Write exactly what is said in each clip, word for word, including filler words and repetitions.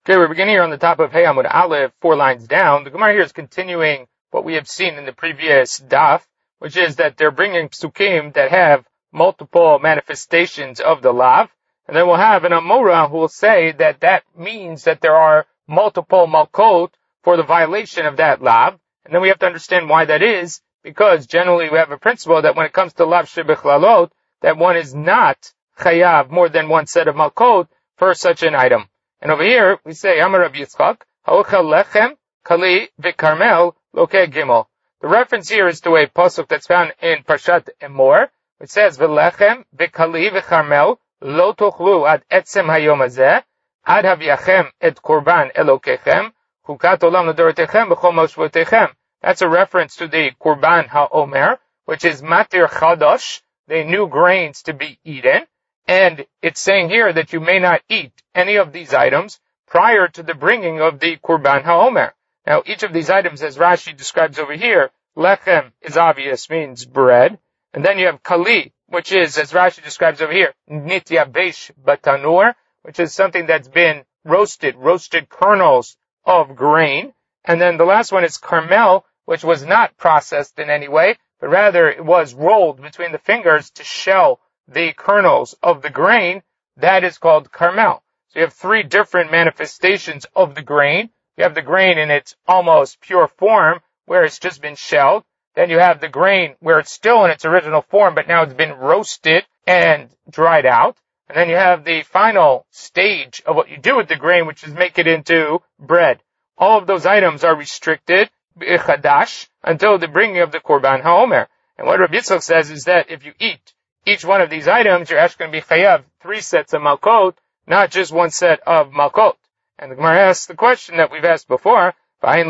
Okay, we're beginning here on the top of Hey Amud Aleph, four lines down. The Gemara here is continuing what we have seen in the previous daf, which is that they're bringing psukim that have multiple manifestations of the lav, and then we'll have an Amora who will say that that means that there are multiple malkot for the violation of that lav, and then we have to understand why that is, because generally we have a principle that when it comes to lav shebechlalot, that one is not chayav more than one set of malkot for such an item. And over here, we say, Amar Rabbi Yitzchak, Ha'ochel lechem, kali, v'karmel, loke gimel. The reference here is to a pasuk that's found in Parshat Emor, which says, V'lechem, v'kali, v'karmel, lo tochlu ad etzem hayom hazeh, ad haviachem et korban elokechem, chukat olam l'dorotechem, v'chol moshvotechem. That's a reference to the korban ha'omer, which is matir chadash, the new grains to be eaten. And it's saying here that you may not eat any of these items prior to the bringing of the Kurban HaOmer. Now, each of these items, as Rashi describes over here, lechem is obvious, means bread. And then you have kali, which is, as Rashi describes over here, nitya beish batanur, which is something that's been roasted, roasted kernels of grain. And then the last one is karmel, which was not processed in any way, but rather it was rolled between the fingers to shell the kernels of the grain. That is called karmel. So you have three different manifestations of the grain. You have the grain in its almost pure form, where it's just been shelled. Then you have the grain where it's still in its original form, but now it's been roasted and dried out. And then you have the final stage of what you do with the grain, which is make it into bread. All of those items are restricted, chadash, until the bringing of the Korban HaOmer. And what Rabbi Yitzchak says is that if you eat each one of these items, you're actually going to be chayav three sets of malkot, not just one set of malkot. And the Gemara asks the question that we've asked before, don't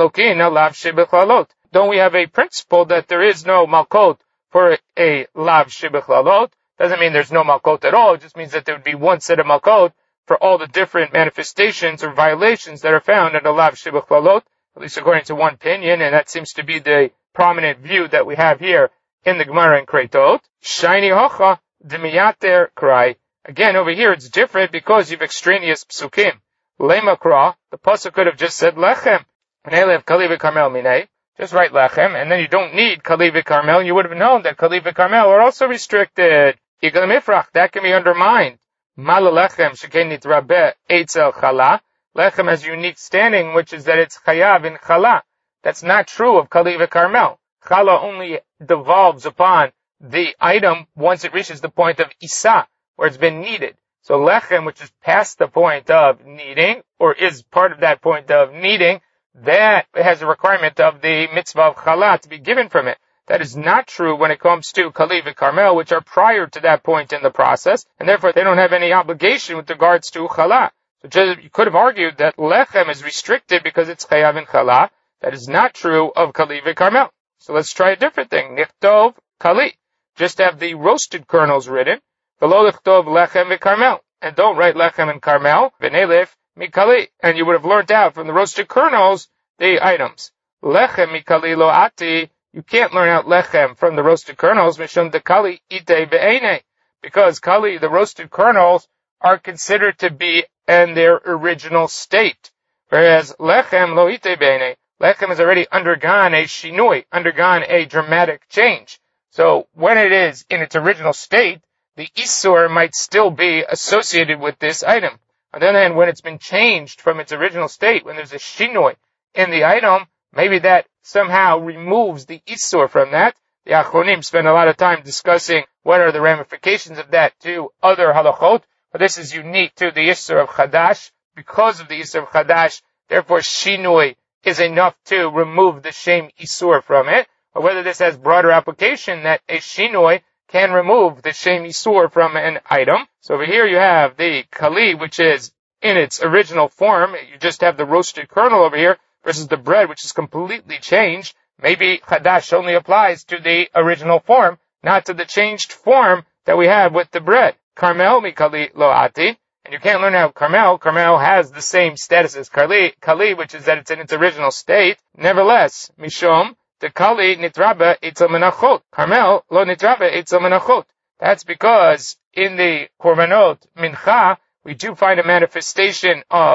we have a principle that there is no malkot for a lav shebechlalot? Doesn't mean there's no malkot at all. It just means that there would be one set of malkot for all the different manifestations or violations that are found in a lav shebechlalot, at least according to one opinion, and that seems to be the prominent view that we have here in the Gemara in Kreitot. Shiny hocha demiyater krai. Again, over here it's different because you've extraneous psukim. Lema kra, the pasuk could have just said lechem. And elev kali v'karmel minei. Just write lechem, and then you don't need kali v'karmel. You would have known that kali v'karmel are also restricted. Yigal mifrach, that can be undermined. Mala lechem sheken nitrabe eitzel chala. Lechem has unique standing, which is that it's chayav in chala. That's not true of kali v'karmel. Chala only devolves upon the item once it reaches the point of isa, where it's been kneaded. So lechem, which is past the point of kneading, or is part of that point of kneading, that has a requirement of the mitzvah of chala to be given from it. That is not true when it comes to kali v'karmel, which are prior to that point in the process, and therefore they don't have any obligation with regards to chala. So just, you could have argued that lechem is restricted because it's chayav in chala. That is not true of kali v'karmel. So let's try a different thing. Nichtov kali. Just have the roasted kernels written. V'lo lichtov lechem v'karmel. And don't write lechem and karmel. V'nelef mikali. And you would have learned out from the roasted kernels the items. Lechem mikali lo ati. You can't learn out lechem from the roasted kernels. Mishum de kali ite be'ene. Because kali, the roasted kernels, are considered to be in their original state. Whereas lechem lo ite be'ene. Lechem has already undergone a shinui, undergone a dramatic change. So when it is in its original state, the isur might still be associated with this item. On the other hand, when it's been changed from its original state, when there's a shinui in the item, maybe that somehow removes the isur from that. The Achronim spend a lot of time discussing what are the ramifications of that to other halachot, but this is unique to the isur of chadash. Because of the isur of chadash, therefore shinui is enough to remove the shame isur from it, or whether this has broader application that a shinoi can remove the shame isur from an item. So over here you have the kali, which is in its original form. You just have the roasted kernel over here versus the bread, which is completely changed. Maybe chadash only applies to the original form, not to the changed form that we have with the bread. Karmel mikali lo ati. And you can't learn out Karmel. Karmel has the same status as Kali, Kali, which is that it's in its original state. Nevertheless, Mishom, the Kali nitrabe itzel menachot. Karmel lo nitrabe itzel menachot. That's because in the Korbanot Mincha, we do find a manifestation of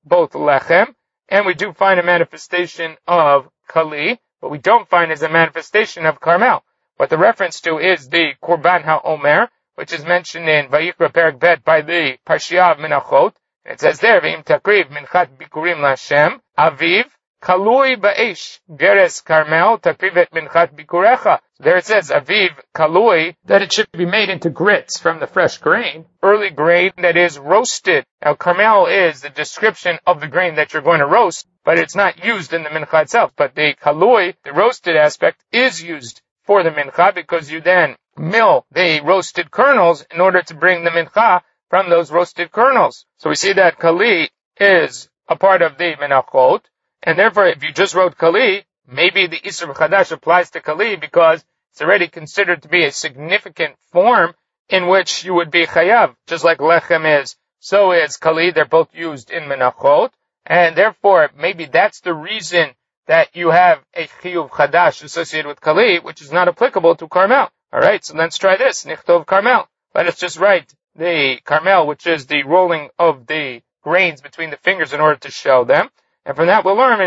both lechem, and we do find a manifestation of kali, but we don't find as a manifestation of Carmel. What the reference to is the Korban HaOmer, which is mentioned in Vayikra Perek Bet by the Parshiah of Menachot. It says there, V'im takriv minchat bikurim l'Hashem, aviv, kalui ba'esh, geres Carmel, takrivet minchat bikurecha. There it says, aviv, kalui, that it should be made into grits from the fresh grain, early grain that is roasted. Now, Carmel is the description of the grain that you're going to roast, but it's not used in the mincha itself. But the kalui, the roasted aspect, is used for the mincha because you then mill the roasted kernels in order to bring the mincha from those roasted kernels. So we see that kali is a part of the menachot, and therefore if you just wrote kali, maybe the Isur Chadash applies to kali because it's already considered to be a significant form in which you would be chayav. Just like lechem is, so is kali. They're both used in menachot, and therefore maybe that's the reason that you have a chiyuv chadash associated with kali, which is not applicable to Carmel. Alright, so let's try this. Nichtov Carmel. Let us just write the Carmel, which is the rolling of the grains between the fingers in order to shell them. And from that we'll learn,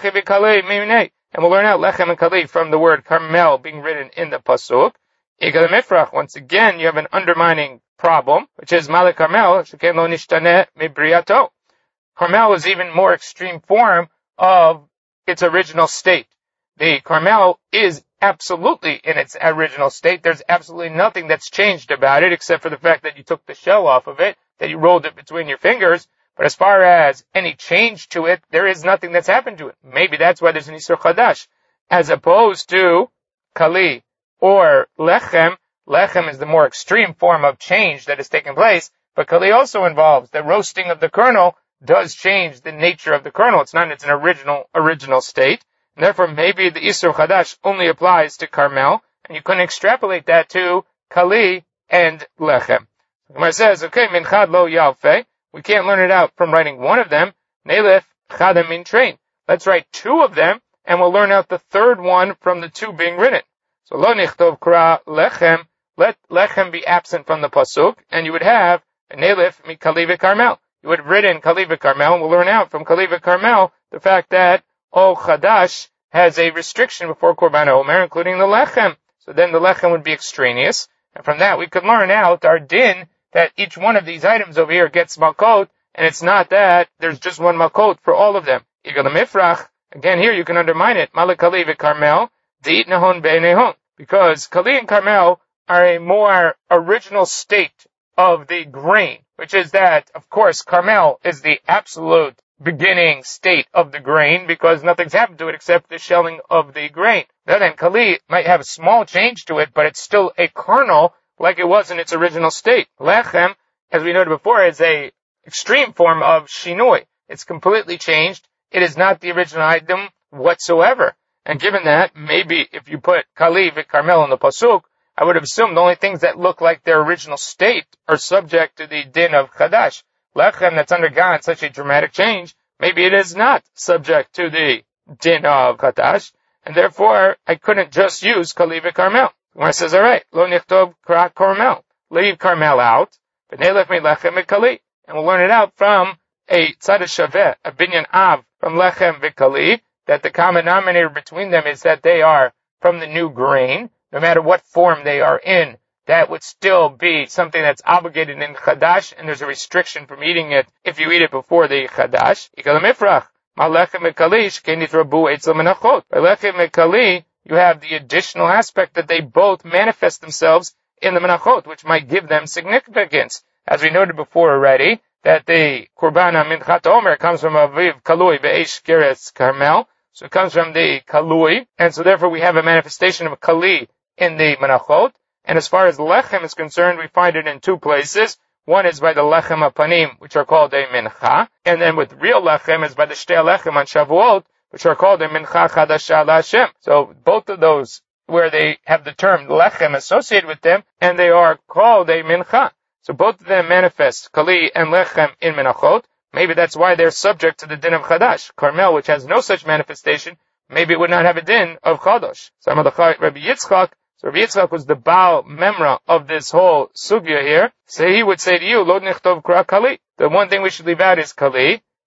and we'll learn out lechem and kali from the word Carmel being written in the pasuk. Igal Mifrach, once again, you have an undermining problem, which is Malik Carmel, sheken lo nishtane mibriato. Carmel is even more extreme form of its original state. The Carmel is absolutely in its original state. There's absolutely nothing that's changed about it except for the fact that you took the shell off of it, that you rolled it between your fingers. But as far as any change to it, there is nothing that's happened to it. Maybe that's why there's an Isur Chadash. As opposed to Kali or Lechem. Lechem is the more extreme form of change that has taken place, but Kali also involves the roasting of the kernel does change the nature of the kernel. It's not in its an original, original state. And therefore, maybe the Isur Chadash only applies to Carmel, and you couldn't extrapolate that to Kali and Lechem. The Gemara says, okay, Minchad lo yalfe. We can't learn it out from writing one of them. Nelef chadam min train. Let's write two of them, and we'll learn out the third one from the two being written. So lo nichtov kra lechem. Let lechem be absent from the pasuk, and you would have nelef mi kali v'karmel. You would have written kali v'karmel, and we'll learn out from kali v'karmel the fact that all chadash has a restriction before korban omer, including the lechem. So then the lechem would be extraneous, and from that we could learn out our din that each one of these items over here gets malkot, and it's not that there's just one malkot for all of them. Igal Mifrach, again here you can undermine it, Malik Kali v'Karmel, De'it Nahon Be'nehon, because Kali and Carmel are a more original state of the grain, which is that, of course, Carmel is the absolute beginning state of the grain, because nothing's happened to it except the shelling of the grain. Then Kali might have a small change to it, but it's still a kernel, like it was in its original state. Lechem, as we noted before, is a extreme form of shinui. It's completely changed. It is not the original item whatsoever. And given that, maybe if you put Kali v'Karmel in the pasuk, I would have assumed the only things that look like their original state are subject to the din of Chadash. Lechem that's undergone such a dramatic change, maybe it is not subject to the din of Chadash, and therefore I couldn't just use Kali v'Karmel. Gemara says, all right, lo nichtov kra Carmel. Leave Carmel out, but nelech mi lechem v'kali. And we'll learn it out from a tzad shaveh, a binyan av, from lechem v'kali, that the common denominator between them is that they are from the new grain. No matter what form they are in, that would still be something that's obligated in Chadash, and there's a restriction from eating it if you eat it before the Chadash. Ikal mifrach, ma lechem v'kali, shkenit rabu eitzel menachot. By lechem v'kali, you have the additional aspect that they both manifest themselves in the menachot, which might give them significance. As we noted before already, that the Korban HaMinchat Omer comes from Aviv Kalui Be'esh Geres Carmel. So it comes from the Kalui, and so therefore we have a manifestation of Kali in the menachot. And as far as Lechem is concerned, we find it in two places. One is by the Lechem HaPanim, which are called a Mincha, and then with real Lechem is by the Shtei Lechem on Shavuot, which are called a Mincha Chadasha LaHashem. So both of those, where they have the term Lechem associated with them, and they are called a Mincha. So both of them manifest Kali and Lechem in Menachot. Maybe that's why they're subject to the din of Chadash. Carmel, which has no such manifestation, maybe it would not have a din of Chadash. So Rabbi Yitzchak, so Rabbi Yitzchak was the Baal Memra of this whole sugya here. So he would say to you, Lo nichtov kra Kali. The one thing we should leave out is Kali.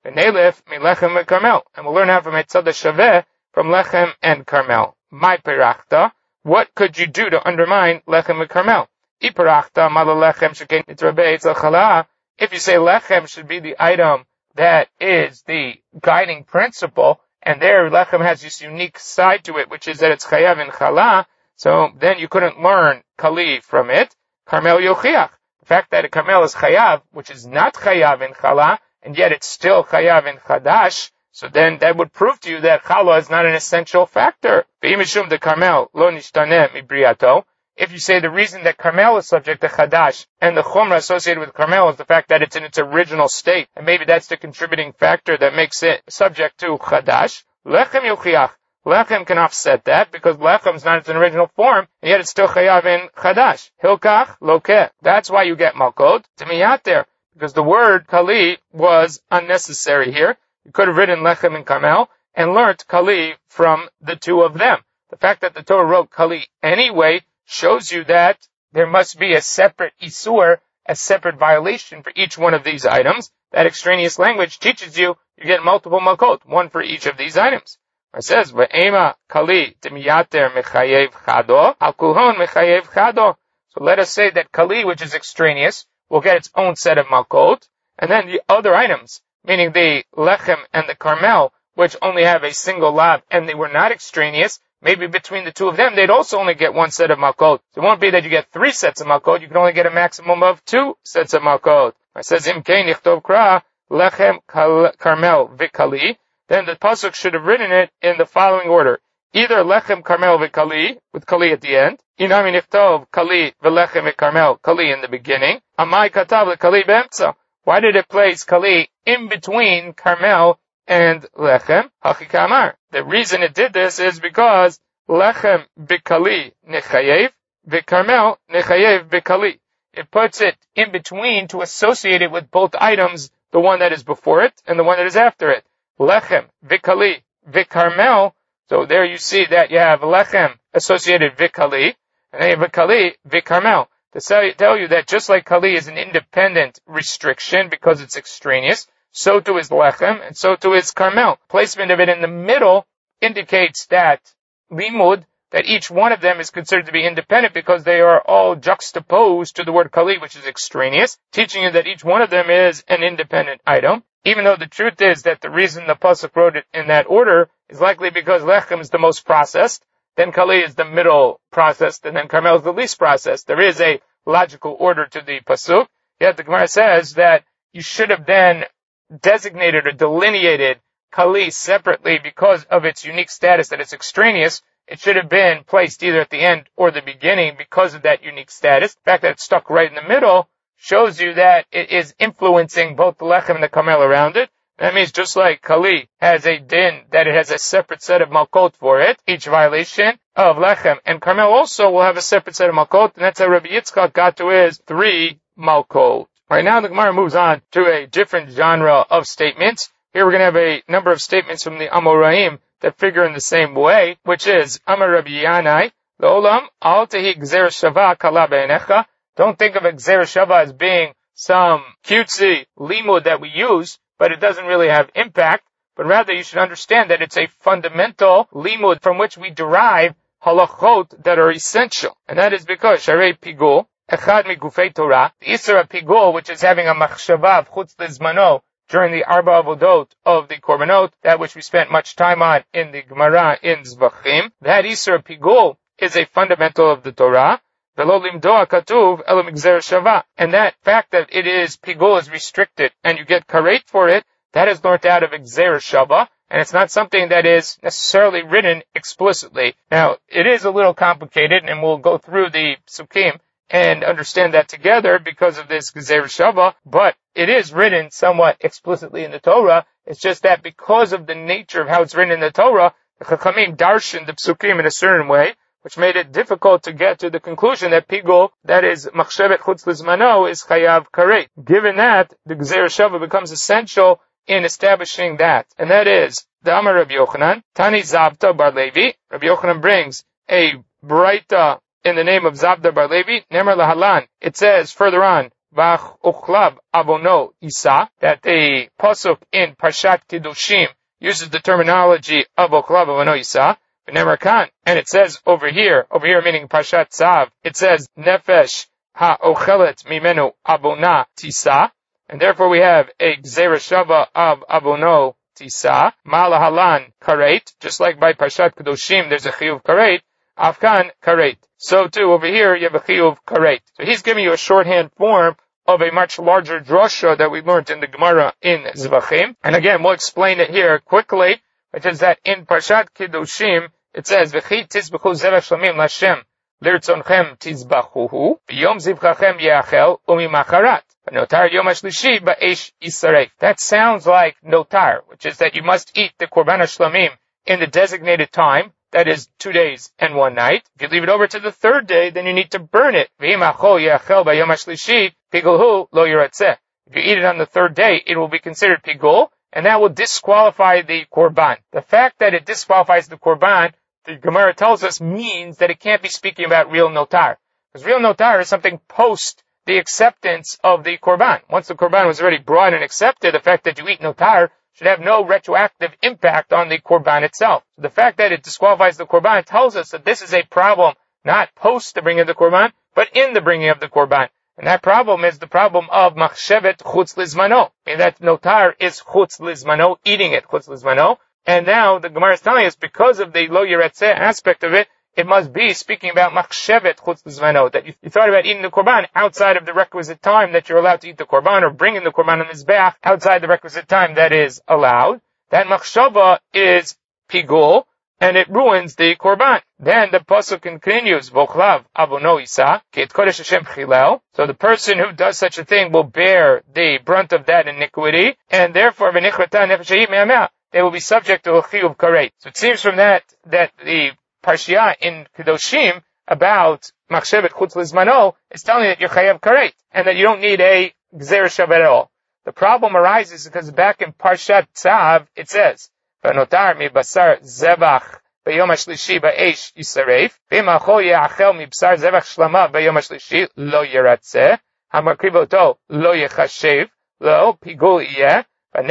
V'neilif milechem v'karmel. And we'll learn how from Eitzad Shaveh from lechem and karmel. My perachta. What could you do to undermine lechem and karmel? Iperachta mala lechem sheken nitrabe etzel chala. If you say lechem should be the item that is the guiding principle, and there lechem has this unique side to it, which is that it's chayav in chala, so then you couldn't learn kali from it. Karmel yochiach. The fact that a karmel is chayav, which is not chayav in chala, and yet it's still chayav in chadash, so then that would prove to you that chala is not an essential factor. V'imishum de karmel lo nishtaneh mibriato. If you say the reason that karmel is subject to chadash and the chumrah associated with karmel is the fact that it's in its original state, and maybe that's the contributing factor that makes it subject to chadash, lechem yochiach. Lechem can offset that because lechem is not its original form, and yet it's still chayav in chadash. Hilkach lokeh. That's why you get malkot to miyat there, because the word kali was unnecessary here. You could have written lechem and karmel and learnt kali from the two of them. The fact that the Torah wrote kali anyway shows you that there must be a separate isur, a separate violation for each one of these items. That extraneous language teaches you you get multiple malkot, one for each of these items. It says, "Ve'ema kali demiyater mechayev chado, al kulhon mechayev chado." So let us say that kali, which is extraneous, will get its own set of malkot, and then the other items, meaning the lechem and the karmel, which only have a single lav and they were not extraneous, maybe between the two of them, they'd also only get one set of malkot. So it won't be that you get three sets of malkot, you can only get a maximum of two sets of malkot. It says, Im kein nichtov kra, lechem karmel v'kali. Then the pasuk should have written it in the following order. Either lechem karmel v'kali, with kali at the end. Inami nichtov kali v'lechem v'karmel, kali in the beginning. Amai katav v'kali be'emtza. Why did it place kali in between karmel and lechem? Hachikamar. The reason it did this is because lechem b'kali nechayev, v'karmel nechayev b'kali. It puts it in between to associate it with both items, the one that is before it and the one that is after it. Lechem v'kali v'karmel. So there you see that you have lechem associated v'kali, and then you have v'kali v'karmel. To tell you that just like kali is an independent restriction because it's extraneous, so too is lechem, and so too is karmel. Placement of it in the middle indicates that limud, that each one of them is considered to be independent because they are all juxtaposed to the word kali, which is extraneous, teaching you that each one of them is an independent item. Even though the truth is that the reason the pasuk wrote it in that order is likely because lechem is the most processed, then kali is the middle processed, and then karmel is the least processed. There is a logical order to the pasuk. Yet the Gemara says that you should have then designated or delineated kali separately because of its unique status that it's extraneous. It should have been placed either at the end or the beginning because of that unique status. The fact that it's stuck right in the middle shows you that it is influencing both the lechem and the karmel around it. That means just like kali has a din, that it has a separate set of malkot for it, each violation of lechem and karmel also will have a separate set of malkot, and that's how Rabbi Yitzchak got to his three malkot. Right now the Gemara moves on to a different genre of statements. Here we're going to have a number of statements from the Amoraim that figure in the same way, which is Amar Rabbi Yanai, L'olam al tehi gzer shava kala be'enecha. Don't think of gzer shava as being some cutesy limud that we use, but it doesn't really have impact, but rather you should understand that it's a fundamental limud from which we derive halachot that are essential. And that is because Sharei Pigul, Echad Migufei Torah, the Isra Pigul, which is having a machshava of chutz lizmano during the Arba Avodot of the Korbanot, that which we spent much time on in the Gemara in Zvachim, that Isra Pigul is a fundamental of the Torah. And that fact that it is pigul is restricted and you get karet for it, that is learnt out of Gzer Shava, and it's not something that is necessarily written explicitly. Now, it is a little complicated, and we'll go through the Psukim and understand that together because of this Gzer Shava, but it is written somewhat explicitly in the Torah. It's just that because of the nature of how it's written in the Torah, the Chachamim darshan the Psukim in a certain way, which made it difficult to get to the conclusion that pigul, that is machshevet chutz lizmano, is chayav karet. Given that, the Gzer Shava becomes essential in establishing that. And that is, the Amar Rabbi Yochanan, Tani Zavta Bar Levi. Rabbi Yochanan brings a braita in the name of Zavta Bar Levi, Nemer Lahalan. It says further on, vach uchlav avono isa, that the pasuk in Parshat Kedoshim uses the terminology of uchlav avono isa, and it says over here, over here meaning Parshat Tzav, it says nefesh ha-ochelet mimenu abona tisa, and therefore we have a gzera shava of abono tisa, malahalan karet, just like by Parshat Kedoshim there's a chiyuv karet, afkan karet. So too over here you have a chiyuv karet. So he's giving you a shorthand form of a much larger drasha that we learned in the Gemara in Zvachim. And again, we'll explain it here quickly, which is that in Parshat Kedoshim it says, "V'chi tizbechu zevach shlamim l'Hashem lirtzonchem tizbachuhu, v'yom zivchachem yachel umimacharat, v'notar yom hashlishi ba'esh yisaref." That sounds like notar, which is that you must eat the korban shlamim in the designated time, that is two days and one night. If you leave it over to the third day, then you need to burn it. V'imachol yachel ba'yom hashlishi pigulhu lo yiratzeh. If you eat it on the third day, it will be considered pigul, and that will disqualify the korban. The fact that it disqualifies the korban, the Gemara tells us, means that it can't be speaking about real notar. Because real notar is something post the acceptance of the korban. Once the korban was already brought and accepted, the fact that you eat notar should have no retroactive impact on the korban itself. So the fact that it disqualifies the korban tells us that this is a problem not post the bringing of the korban, but in the bringing of the korban. And that problem is the problem of machshevet chutz lizmano. And that notar is chutz lizmano, eating it chutz lizmano. And now the Gemara is telling us, because of the lo yiratzeh aspect of it, it must be speaking about machshevet chutz lizmano, that you, you thought about eating the korban outside of the requisite time that you're allowed to eat the korban, or bringing the korban on the mizbeach outside the requisite time that is allowed. That machshava is pigul, and it ruins the korban. Then the pasuk continues, Vochlav avono isa, ki et kodesh Hashem chilel. So the person who does such a thing will bear the brunt of that iniquity, and therefore v'nichrata nefesh me'ameh, they will be subject to a chiyuv karet. So it seems from that that the parshiah in Kedoshim about machshevet chutz lizmano is telling you that you're chayav karet, and that you don't need a gzera shav at all. The problem arises because back in Parshat Tzav it says, v'notar mi basar zevach b'yom hashlishi ba'esh yisaref, v'imachol ya'achel mi basar zevach shlama b'yom hashlishi lo yiratzeh, hamakrivoto lo yechashev, lo pigul yeh, so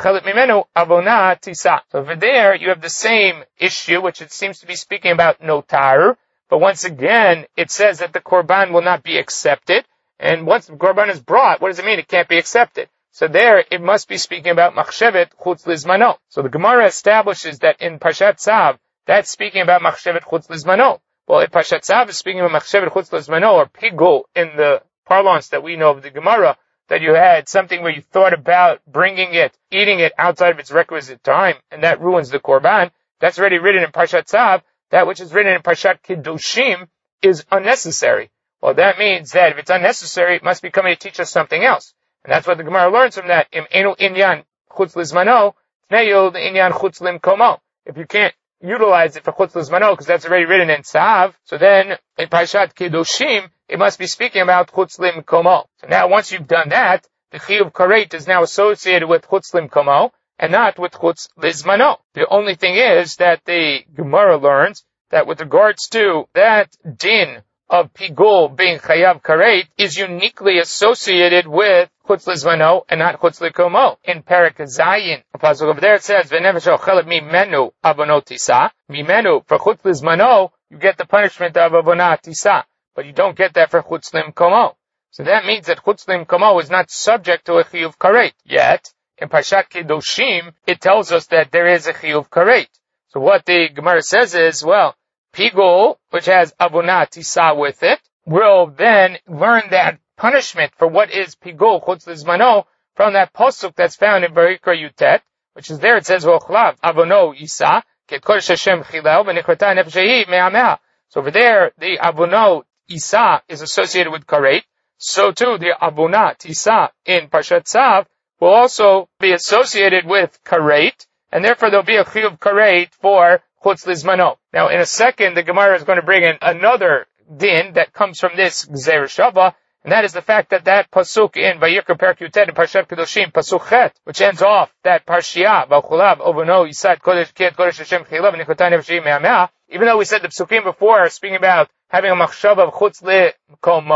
over there, you have the same issue, which it seems to be speaking about notar, but once again, it says that the korban will not be accepted, and once the korban is brought, what does it mean? It can't be accepted. So there, it must be speaking about machshevet chutz lizmano. So the Gemara establishes that in Parshat Tzav, that's speaking about machshevet chutz lizmano. Well, if Parshat Tzav is speaking about machshevet chutz lizmano, or pigul in the parlance that we know of the Gemara, that you had something where you thought about bringing it, eating it outside of its requisite time, and that ruins the korban, that's already written in Parshat Tzav. That which is written in Parshat Kedoshim is unnecessary. Well, that means that if it's unnecessary, it must be coming to teach us something else. And that's what the Gemara learns from that. Im enu inyan chutz lizmano, tneyul inyan chutz limkomo. If you can't utilize it for chutz lizmano, because that's already written in Tzav, so then in Parshat Kedoshim, it must be speaking about chutz limkomo. So now once you've done that, the chiyuv karet is now associated with chutz limkomo, and not with chutz lizmano. The only thing is that the Gemara learns that with regards to that din of pigul being chayav karet is uniquely associated with chutz lizmano and not chutz likomo. In Perek Zayin, a pasuk over there it says, "V'nefesh ochelet mimenu avonot tisa." Mimenu, for chutz lizmano, you get the punishment of avonat tisa, but you don't get that for chutz limkomo. So that means that chutz limkomo is not subject to a chiyuv karet. Yet, in Parshat Kedoshim, it tells us that there is a chiyuv karet. So what the Gemara says is, well, pigul, which has avonat tisa with it, will then learn that punishment for what is pigul chutz lizmano from that pasuk that's found in Vayikra Yutet, which is there. It says, "Vochlav avono isa ket kodesh Hashem chilel v'nichrata nefesh me'ameh." So over there, the avono isa is associated with karet. So too, the avonat isa in Parshat Tzav will also be associated with karet, and therefore there'll be a chiyuv karet for chutz lizmano. Now, in a second, the Gemara is going to bring in another din that comes from this gzera shava, and that is the fact that that pasuk in Vayikra Perek Yutet in Parshat Kedoshim, pasuk chet, which ends off that parshiah, V'chulav avono yisad kodesh kiet kodesh Hashem chilav v'nichotan nefesh me'ameh. Even though we said the psukim before are speaking about having a machshava of chutz likomo,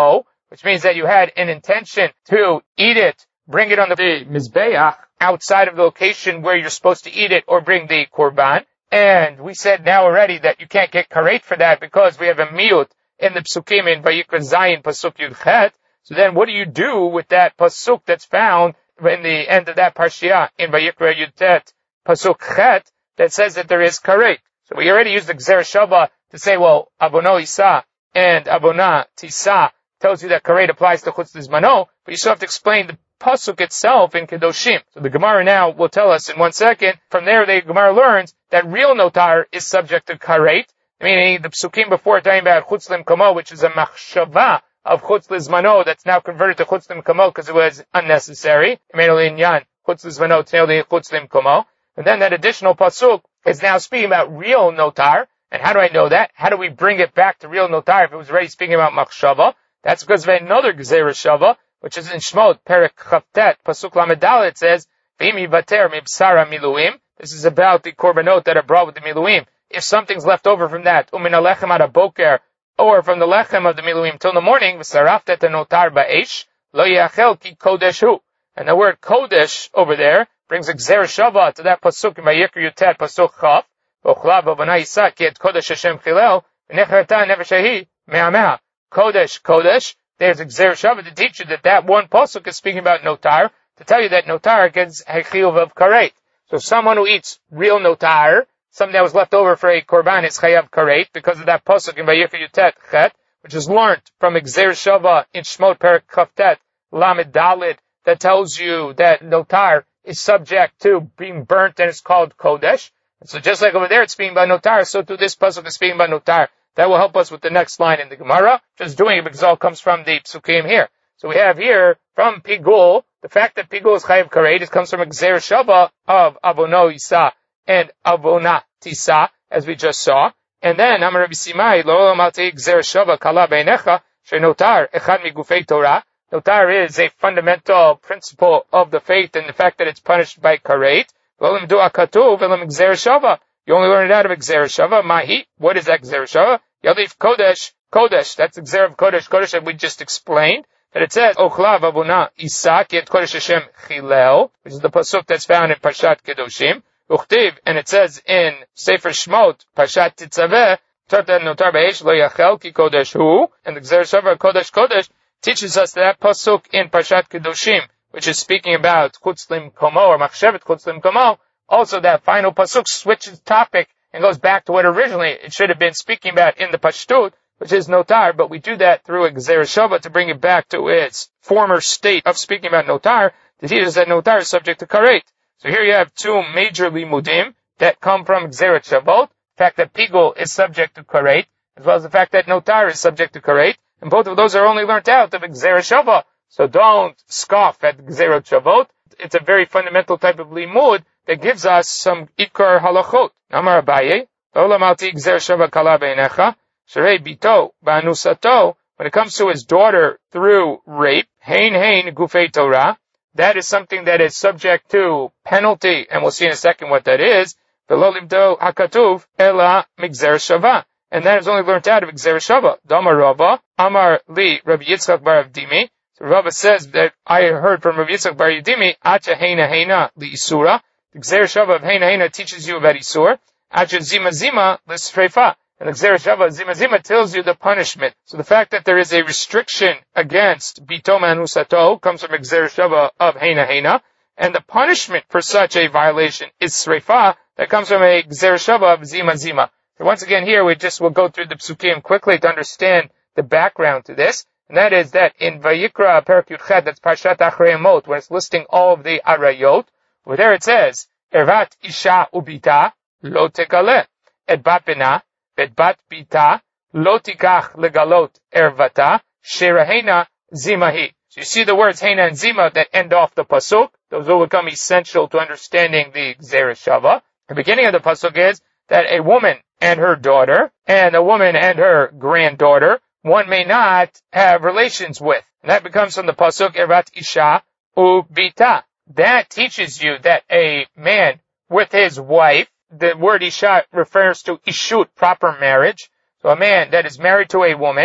which means that you had an intention to eat it, bring it on the Mizbeach outside of the location where you're supposed to eat it, or bring the Korban. And we said now already that you can't get karet for that because we have a miut in the Psukim in Vayikra Zayin Pasuk Yud Chet. So then what do you do with that Pasuk that's found in the end of that Parshiah in Vayikra Yud Tet Pasuk Chet that says that there is karet? So we already used the Gzer Shava to say, well, Abono Isa and Abona Tisa tells you that karet applies to Chutz Lizmano, but you still have to explain the Pasuk itself in Kedoshim. So the Gemara now will tell us in one second. From there, the Gemara learns that real notar is subject to karet, meaning the Psukim before talking about Chutz Limkomo, which is a machshava of Chutz Lizmano that's now converted to Chutz Limkomo because it was unnecessary. Chutz Lizmano, Chutz Limkomo. And then that additional Pasuk is now speaking about real notar. And how do I know that? How do we bring it back to real notar if it was already speaking about machshava? That's because of another Gzeira Shava, which is in Shmot, Perek Chavtet, Pasuk Lamed Dalet, it says, V'imi vater mibsara miluim. This is about the korbanot that are brought with the miluim. If something's left over from that, umin alechem ad boker, or from the lechem of the miluim till the morning, v'saraftet notar ba'esh, lo yachel ki kodesh hu. And the word kodesh over there brings a Gzer Shava to that Pasuk in Vayikra Yutet, Pasuk Chav, v'ochlav v'vana Yisa ki et kodesh Hashem chilel, v'necharta nefesh me'amea. Kodesh, Kodesh. There's a Gzer Shava to teach you that that one pasuk is speaking about notar, to tell you that notar gets a chiyuv of karet. So someone who eats real notar, something that was left over for a korban, is chayav karet because of that pasuk in Vayikra Yutet Chet, which is learned from a Gzer Shava in Shmot Perek Chavtet Lamed Daled, that tells you that notar is subject to being burnt and it's called Kodesh. And so just like over there it's speaking about notar, so too this pasuk is speaking about notar. That will help us with the next line in the Gemara. Just doing it because it all comes from the Psukim here. So we have here from Pigul, the fact that Pigul is Chayav Karet, it comes from a Gzer Shava of Abono Isa and Abona Tisa, as we just saw. And then, Amar Rabbi Simai, Lo Amalti Gzer Shava Kala Beinecha, Shenotar Echad Migufei Torah. Notar is a fundamental principle of the faith and the fact that it's punished by Karet. Lo Limdu Akatuv Elam Gzer Shava. You only learn it out of Gzer Shava. Mahi. What is that Gzer Shava? Yalif Kodesh, Kodesh, that's the Gzer of Kodesh, Kodesh that we just explained, that it says, Ochlav Abuna Isa, Ki et Kodesh Hashem Chilel, which is the pasuk that's found in Parshat Kedoshim, Uchtiv, and it says in Sefer Shmot, Parshat Titzaveh, Tartan Notar Ba'esh Lo Yachel Ki Kodesh Hu, and the Gzer Shava Kodesh Kodesh teaches us that pasuk in Parshat Kedoshim, which is speaking about Chutz Limkomo, or Machshevet Chutz Limkomo, also that final pasuk switches topic and goes back to what originally it should have been speaking about in the Pashtut, which is notar, but we do that through a Gzer Shava to bring it back to its former state of speaking about notar, to teach us that notar is subject to karet. So here you have two major limudim that come from Gzer Shavot, the fact that Pigul is subject to karet, as well as the fact that notar is subject to karet, and both of those are only learnt out of Gzer Shava. So don't scoff at Gzer Shavot. It's a very fundamental type of limud that gives us some ikar halachot. Amar Abaye, Olam alti Gzer Shava kala beinecha, sherei bito ba'anusato. When it comes to his daughter through rape, hein hein gufei Torah, that is something that is subject to penalty, and we'll see in a second what that is. V'lo limdo hakatuv ela migzer shava, and that is only learnt out of Gzer Shava. Damar Rava, Amar li Rabbi Yitzchak bar Avdimi. So Rava says that I heard from Rabbi Yitzchak bar Avdimi, acha heina heina li isura. The Gzer Shava of heina heina teaches you about isur. Acha zima zima li sreifa. And the Gzer Shava zima zima tells you the punishment. So the fact that there is a restriction against bito manusato comes from Gzer Shava of heina heina, and the punishment for such a violation is sreifa that comes from a Gzer Shava of zima zima. So once again here we just will go through the psukim quickly to understand the background to this, and that is that in Vayikra Perek Yud Chet, that's Parshat Achrei Mot, where it's listing all of the arayot, over there it says, Ervat isha ubita lo tekale, et bat bena, et bat bita, lo tikach legalot ervata, sherahena zimahi. So you see the words heina and zima that end off the pasuk. Those will become essential to understanding the Gzer Shava. The beginning of the pasuk is that a woman and her daughter, and a woman and her granddaughter, one may not have relations with. And that becomes from the pasuk Ervat isha ubita. That teaches you that a man with his wife, the word isha refers to ishut, proper marriage. So a man that is married to a woman,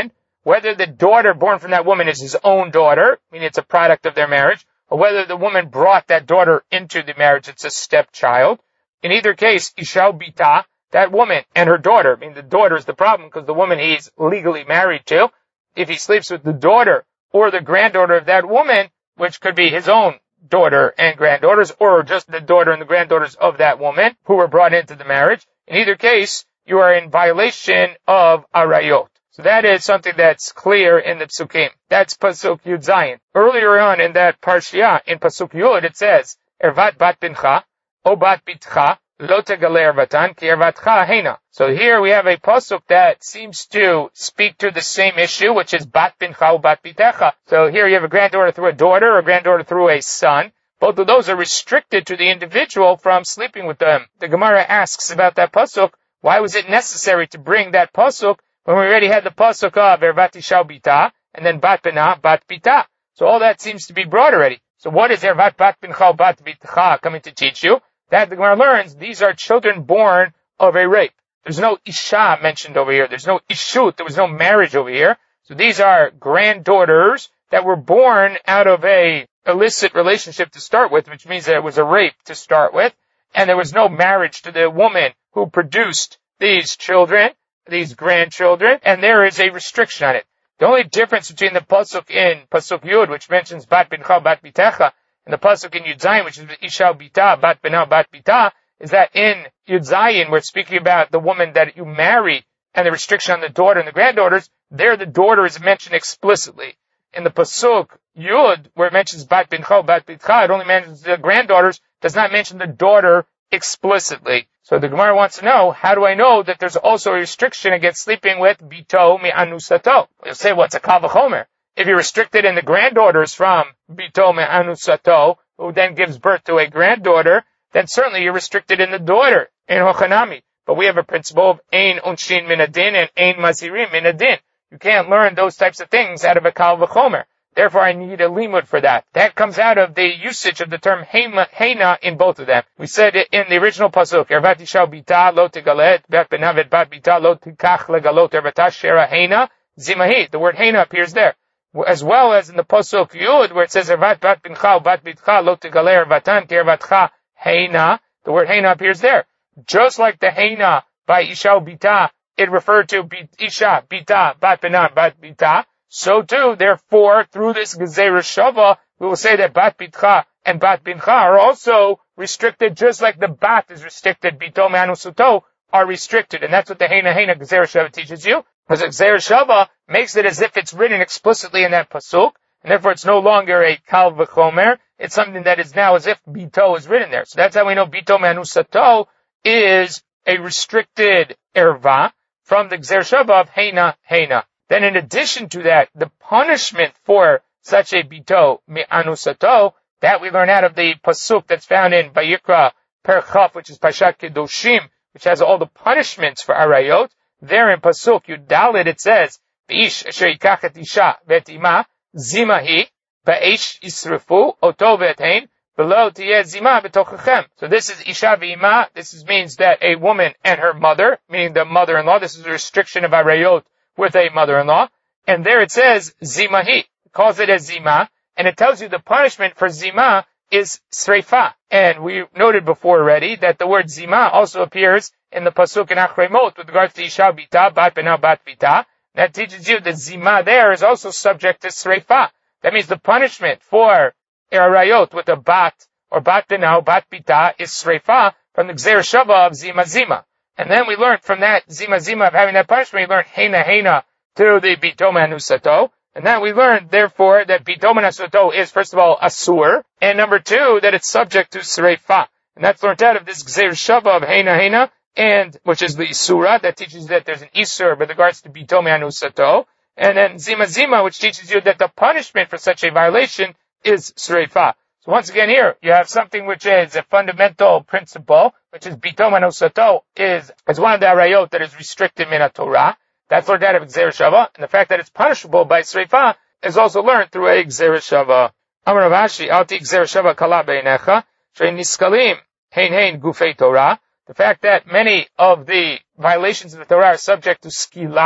whether the daughter born from that woman is his own daughter, meaning it's a product of their marriage, or whether the woman brought that daughter into the marriage, it's a stepchild. In either case, Ishal Bita, that woman and her daughter, I mean the daughter is the problem because the woman he's legally married to, if he sleeps with the daughter or the granddaughter of that woman, which could be his own daughter and granddaughters, or just the daughter and the granddaughters of that woman who were brought into the marriage, in either case, you are in violation of arayot. So that is something that's clear in the Psukim. That's Pasuk Yud Zayin. Earlier on in that Parshiah, in Pasuk Yud, it says, Ervat bat bincha, o bat bitcha, lo tegale ervatan, ki ervatcha heina. So here we have a Pasuk that seems to speak to the same issue, which is bat bincha, o bat bitecha. So here you have a granddaughter through a daughter, or a granddaughter through a son. Both of those are restricted to the individual from sleeping with them. The Gemara asks about that Pasuk, why was it necessary to bring that Pasuk when we already had the pasuk of Ervat Ishal Bita, and then Bat Bina, Bat Bita? So all that seems to be brought already. So what is Ervat Bat Bincha, Bat Bitcha coming to teach you? That the Gemara learns, these are children born of a rape. There's no Isha mentioned over here. There's no Ishut. There was no marriage over here. So these are granddaughters that were born out of a illicit relationship to start with, which means that it was a rape to start with, and there was no marriage to the woman who produced these children, these grandchildren, and there is a restriction on it. The only difference between the pasuk in Pasuk Yud, which mentions Bat Bincha, Bat Bitecha, and the pasuk in Yud Zayin, which is Ishal Bita, Bat Bina, Bat Bita, is that in Yud Zayin, we're speaking about the woman that you marry and the restriction on the daughter and the granddaughters. There the daughter is mentioned explicitly. In the pasuk Yud, where it mentions Bat Bincha, Bat Bitcha, it only mentions the granddaughters, does not mention the daughter explicitly. So the Gemara wants to know, how do I know that there's also a restriction against sleeping with Bito Me'anusato? You'll say, what's a Kal V'chomer? If you're restricted in the granddaughters from Bito Me'anusato, who then gives birth to a granddaughter, then certainly you're restricted in the daughter, in Hochanami. But we have a principle of Ein Unshin Minadin and Ein Mazirim Minadin. You can't learn those types of things out of a Kal V'chomer. Therefore, I need a limud for that. That comes out of the usage of the term heina in both of them. We said it in the original pasuk, Ervat Ishal Bita lo tegalet, bat benavet bat bita lo tikach legalot, ervata shera heina zimahi. The word heina appears there. As well as in the pasuk Yud, where it says Ervat bat bincha bat bitcha lo tegale ervatan ki ervatcha heina. The word heina appears there. Just like the heina by Ishal Bita, it referred to Isha, Bita, bat bina, bat bita. So too, therefore, through this Gezerah Shava, we will say that Bat Bitcha and Bat Bincha are also restricted, just like the Bat is restricted, Bito Me'anusato are restricted. And that's what the Heina Heina Gezerah Shava teaches you. Because Gezerah Shava makes it as if it's written explicitly in that Pasuk, and therefore it's no longer a Kal V'chomer. It's something that is now as if Bito is written there. So that's how we know Bito Me'anusato is a restricted Erva from the Gezerah Shava of Heina Heina. Then in addition to that, the punishment for such a bito me'anusato, that we learn out of the pasuk that's found in Vayikra Perchaf, which is Pashat Kedoshim, which has all the punishments for arayot. There in pasuk Yudalit it says, V'ish asher yikach et isha v'et ima zimahi ba'esh yisrefu oto v'etein v'lo tiyeh zima b'tochachem. So this is isha v'ima. This is, means that a woman and her mother, meaning the mother-in-law, this is a restriction of arayot with a mother-in-law, and there it says zimahi, it calls it a zima, and it tells you the punishment for zima is sreifa. And we noted before already that the word zima also appears in the pasuk in Achremot with regards to Isha Bita, Bat Bina, Bat Bita. That teaches you that zima there is also subject to sreifa. That means the punishment for arayot with a bat or Bat Bina or Bat Bita is sreifa from the Gezerah Shava of zima zima. And then we learned from that zima zima of having that punishment, we learned heina heina to the bito me'anusato. And then we learned, therefore, that bito me'anusato is, first of all, asur, and number two, that it's subject to sreifa. And that's learned out of this Gezerah Shava of heina heina, and, which is the isura, that teaches that there's an isur with regards to bito me'anusato. And then zima zima, which teaches you that the punishment for such a violation is sreifa. So once again here, you have something which is a fundamental principle, which is Bito Me'anusato is, is one of the arayot that is restricted in Torah. That's learned out of Gezerah Shava. And the fact that it's punishable by Sreifa is also learned through a Gezerah Shava. Amar Rav Ashi, Alti Gezerah Shava Kala Beinecha, Shein Niskalim, Hein Hein Gufei Torah. The fact that many of the violations of the Torah are subject to skila,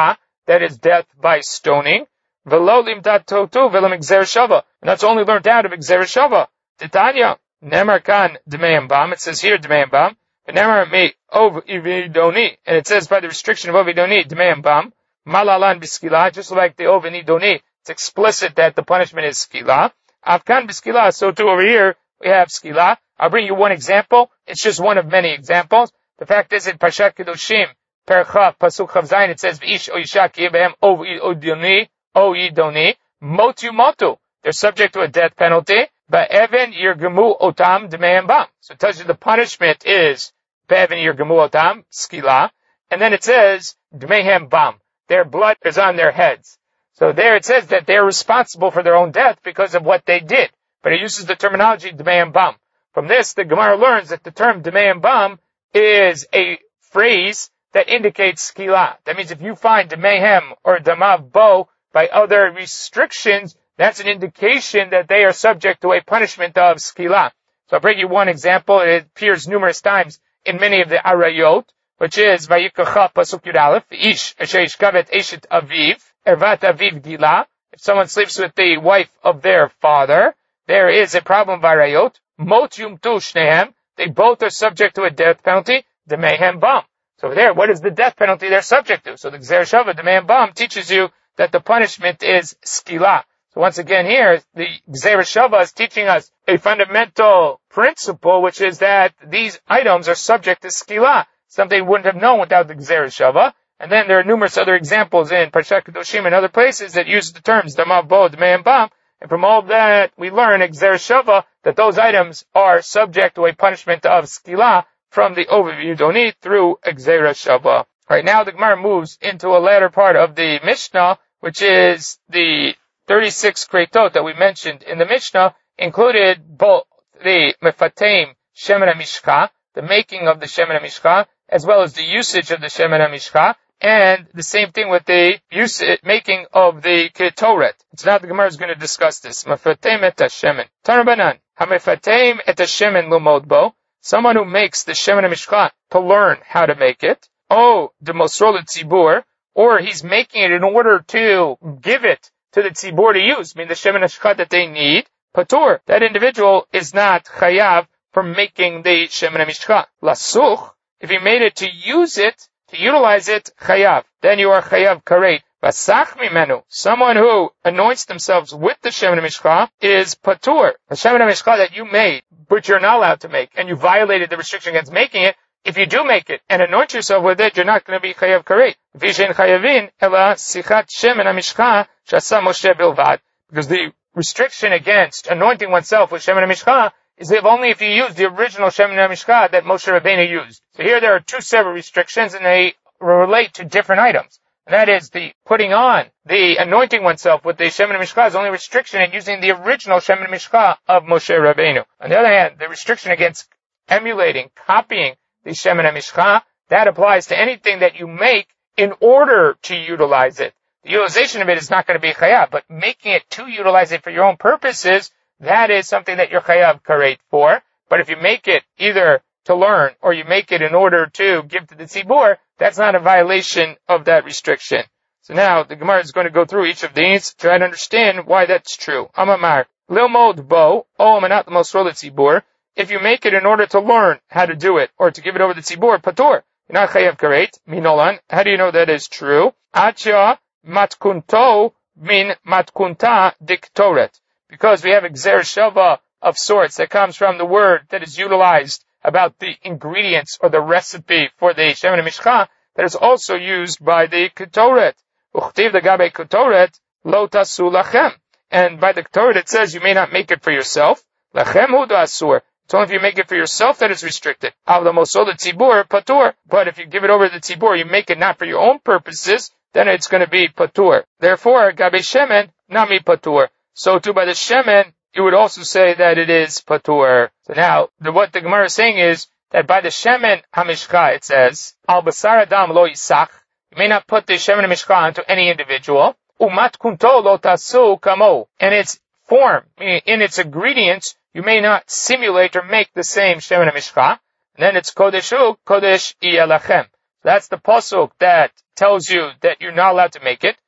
that is death by stoning. V'lo limdat totu v'lam exer shava. And that's only learned out of exer shava. Titania, nemar kan dmeim bam. It says here dmeim bam. Nemar me ov ividoni. And it says by the restriction of ovidoni, dmeim bam. Malalan biskila, just like the ovidoni. It's explicit that the punishment is skila. Afkan biskila, so too over here, we have skila. I'll bring you one example. It's just one of many examples. The fact is in Parshat Kedoshim, Perchav, Pasuk Chav Zayin, it says, V'ish o yisha ki yebehem o idoni, o idoni, motu motu. They're subject to a death penalty. Ba'even yirgemu otam d'meim bam. So it tells you the punishment is ba'even yirgemu otam, skila. And then it says, d'meim bam. Their blood is on their heads. So there it says that they're responsible for their own death because of what they did. But it uses the terminology d'meim bam. From this, the Gemara learns that the term d'meim bam is a phrase that indicates skila. That means if you find d'mehem or d'amav bo by other restrictions, that's an indication that they are subject to a punishment of skila. So I'll bring you one example. It appears numerous times in many of the arayot, which is Vayikacha pasuk yud aleph, ish asher yishkavet eshet aviv, ervat aviv gila. If someone sleeps with the wife of their father, there is a problem v'arayot. Mot yumtu shnehem. They both are subject to a death penalty, d'mehem bam. So there, what is the death penalty they're subject to? So the Gzer Shava, d'mehem bam, teaches you that the punishment is skila. So once again here, the Gzer Shava is teaching us a fundamental principle, which is that these items are subject to skila, something we wouldn't have known without the Gzer Shava. And then there are numerous other examples in Parshat Kedoshim and other places that use the terms d'amav bo, d'mehem bam. And from all that, we learn in Gzer Shava that those items are subject to a punishment of skila from the overview doni through Gzer Shava. Right now, the Gemara moves into a latter part of the Mishnah, which is the thirty-six Kreitot that we mentioned in the Mishnah, included both the mefateim shemen hamishcha, the making of the shemen hamishcha, as well as the usage of the shemen hamishcha, and the same thing with the use, making of the ketoret. It's not the Gemara is going to discuss this. Mefateim et hashemen. Tanabanan. Hamefateim et hashemen lumod bo. Someone who makes the shemen hamishcha to learn how to make it. Oh, the mosro l'tzibur. Or he's making it in order to give it to the tzibur to use. I mean, the shemen hamishcha that they need. Patur. That individual is not chayav for making the shemen hamishcha. Lasuch. If he made it to use it, to utilize it, chayav. Then you are chayav kareit. Vasach mimenu. Someone who anoints themselves with the shemen hamishcha is patur. The shemen hamishcha that you made, but you're not allowed to make, and you violated the restriction against making it. If you do make it and anoint yourself with it, you're not going to be chayav kareit. Vishen chayavin ela sichat shemen hamishcha shasa Moshe bilvad. Because the restriction against anointing oneself with shemen hamishcha is if only if you use the original shemen hamishcha that Moshe Rabbeinu used. So here there are two separate restrictions, and they relate to different items. And that is the putting on, the anointing oneself with the shemen hamishcha is only restriction in using the original shemen hamishcha of Moshe Rabbeinu. On the other hand, the restriction against emulating, copying the shemen hamishcha, that applies to anything that you make in order to utilize it. The utilization of it is not going to be chayav, but making it to utilize it for your own purposes, that is something that you're chayav kareit for. But if you make it either to learn or you make it in order to give to the tzibur, that's not a violation of that restriction. So now the Gemara is going to go through each of these, try to understand why that's true. Amamar, lilmod bo, o manat mosro l'tzibur. If you make it in order to learn how to do it or to give it over to the tzibur, patur. You're not chayav kareit. Minolan. How do you know that is true? Acha matkunto min matkunta diktoret. Because we have a Gzer Shava of sorts that comes from the word that is utilized about the ingredients or the recipe for the shemen hamishcha that is also used by the ketoret. Uchtiv the gabe ketoret lo tasu lachem. And by the ketoret it says you may not make it for yourself. Lachem hu asur. It's only if you make it for yourself that is restricted. Av the mosol tzibur patur. But if you give it over to the tzibur, you make it not for your own purposes, then it's going to be patur. Therefore, gabe shemen nami patur. So too by the shemen, you would also say that it is patur. So now, the, what the Gemara is saying is that by the shemen hamishcha, it says, al basar adam lo yisach. You may not put the shemen hamishcha onto any individual. Umat kunto lo tasu kamo. And its form, meaning in its ingredients, you may not simulate or make the same shemen hamishcha. And then it's kodeshu, kodesh iyalachem. So That's the pasuk that tells you that you're not allowed to make it.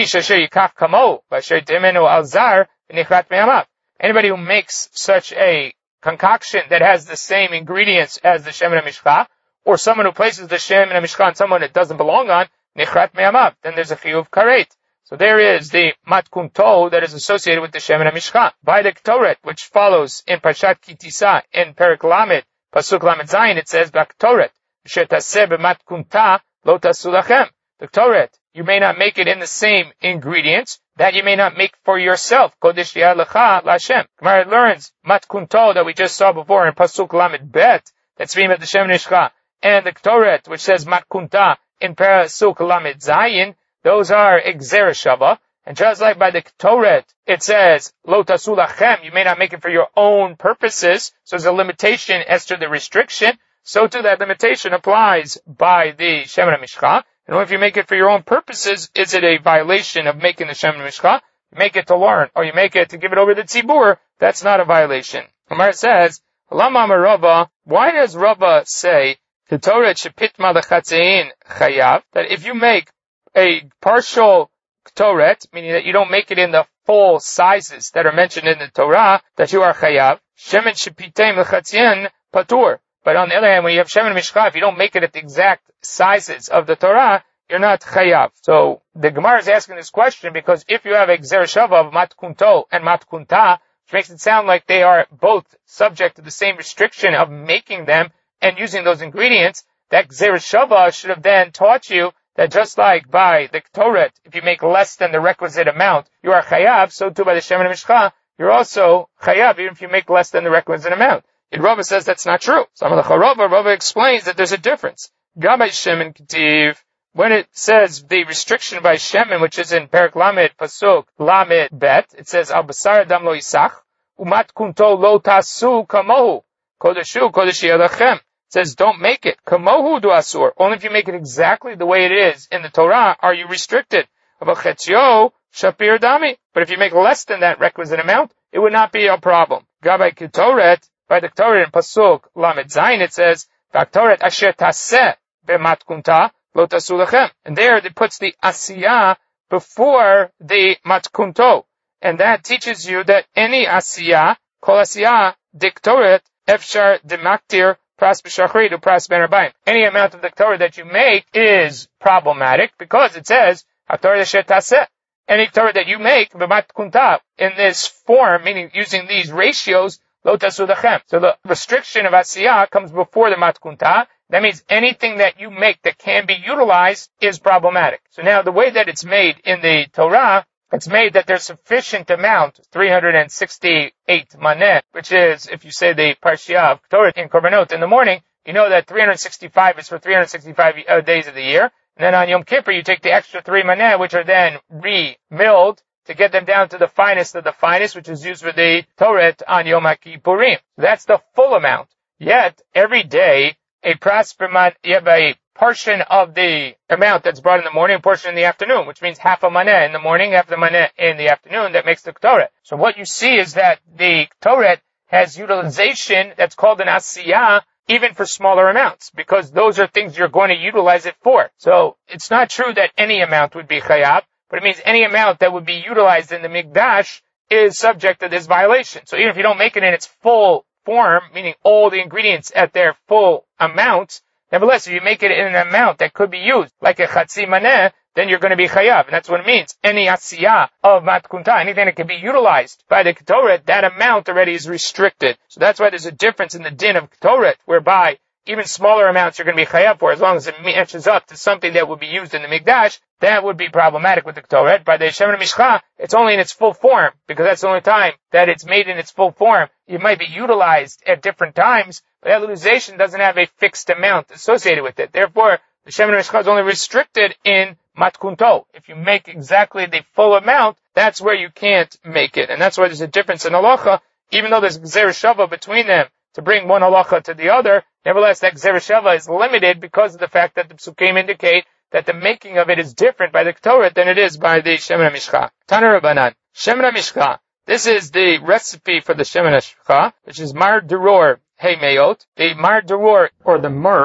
Anybody who makes such a concoction that has the same ingredients as the Shemen HaMishcha, or someone who places the Shemen HaMishcha on someone it doesn't belong on, nichrat me'amav, then there's a chiyuv karet. So there is the matkunto that is associated with the Shemen HaMishcha. By the Ktoret, which follows in Parshat Kitisa, in Perek Lamed, Pasuk Lamed Zayin, it says, B'Ktoret, shetaseh b'matkunta lo tasu lachem. The Ktoret, you may not make it in the same ingredients, that you may not make for yourself. Kodesh ya'alecha l'Hashem. Gemara learns matkunto that we just saw before in Pasuk Lamed Bet, that's being at the Shemen HaMishcha, and the Ktoret, which says matkunta in Pasuk Lamed Zayin, those are Gzera Shava. And just like by the Ktoret, it says, Lo tasu lachem, you may not make it for your own purposes. So there's a limitation as to the restriction. So too that limitation applies by the Shemen HaMishcha. And if you make it for your own purposes, is it a violation of making the Shemen HaMishcha? You make it to learn, or you make it to give it over to Tzibur, that's not a violation. Gemara says, Lama Amar Rava, why does Rava say, Ktoret shepitma lechatzein chayav, that if you make a partial Ktoret, meaning that you don't make it in the full sizes that are mentioned in the Torah, that you are chayav. Shemen shepitem lechatzein patur. But on the other hand, when you have Shemen HaMishcha, if you don't make it at the exact sizes of the Torah, you're not chayav. So the Gemara is asking this question because if you have a Gzera Shava of matkunto and matkunta, which makes it sound like they are both subject to the same restriction of making them and using those ingredients, that Gzera Shava should have then taught you that just like by the Ktoret, if you make less than the requisite amount, you are chayav, so too by the Shemen HaMishcha, you're also chayav, even if you make less than the requisite amount. And Rava says that's not true. So Rava, Rava explains that there's a difference. Gabay Shemen Ketiv, when it says the restriction by Shemen, which is in Perek Lamed, Pasuk, Lamed Bet, it says, Al Basar Adam Lo Yisach, Umat Kunto Lo Tasu Kamohu, Kodeshu Kodeshi Yadachem. It says, don't make it. Kamohu du asur. Only if you make it exactly the way it is in the Torah are you restricted. Avachetio shapir dami. But if you make less than that requisite amount, it would not be a problem. Gabay Ketoret, by the Ktoret in Pasuk Lamed Zayin, it says, V'Ktoret asher taseh b'matkunta lo tasu lechem. And there it puts the asiyah before the matkunto. And that teaches you that any asiyah, kol asiyah, diktoret, efshar demaktir, Pras b'shachrit or pras ben arbaim. Any amount of the Torah that you make is problematic because it says, HaTorah asher taseh. Any Torah that you make, b'matkunta, in this form, meaning using these ratios, lo tasu lachem. So the restriction of asiyah comes before the matkunta. That means anything that you make that can be utilized is problematic. So now the way that it's made in the Torah, it's made that there's sufficient amount, three hundred sixty-eight maneh, which is, if you say the Parshiah of Torah in Korbanot in the morning, you know that three hundred sixty-five is for three hundred sixty-five uh, days of the year. And then on Yom Kippur, you take the extra three maneh, which are then re-milled to get them down to the finest of the finest, which is used for the Torah on Yom Kippurim. That's the full amount. Yet, every day, a pras per man, you have a portion of the amount that's brought in the morning, a portion in the afternoon, which means half a maneh in the morning, half the maneh in the afternoon. That makes the Ktoret. So what you see is that the Ktoret has utilization that's called an asiyah, even for smaller amounts, because those are things you're going to utilize it for. So it's not true that any amount would be chayav, but it means any amount that would be utilized in the mikdash is subject to this violation. So even if you don't make it in its full form, meaning all the ingredients at their full amount, nevertheless, if you make it in an amount that could be used, like a chatzi maneh, then you're going to be chayav. And that's what it means. Any asiyah of matkunta, anything that can be utilized by the Ktoret, that amount already is restricted. So that's why there's a difference in the din of Ktoret, whereby even smaller amounts you're going to be chayav for, as long as it matches up to something that would be used in the mikdash. That would be problematic with the Ktoret. By the Shemen HaMishcha, it's only in its full form, because that's the only time that it's made in its full form. It might be utilized at different times, but that utilization doesn't have a fixed amount associated with it. Therefore, the Shemen HaMishcha is only restricted in matkunto. If you make exactly the full amount, that's where you can't make it. And that's why there's a difference in halacha, even though there's Gzera Shava between them to bring one halacha to the other. Nevertheless, that Gzera Shava is limited because of the fact that the Psukim indicate that the making of it is different by the Ktoret than it is by the Shemen HaMishcha. Tana Rabbanan, Shemen HaMishcha. This is the recipe for the Shemen HaMishcha, which is Mar Duror Hey Mayot. The Mar Duror, or the myrrh,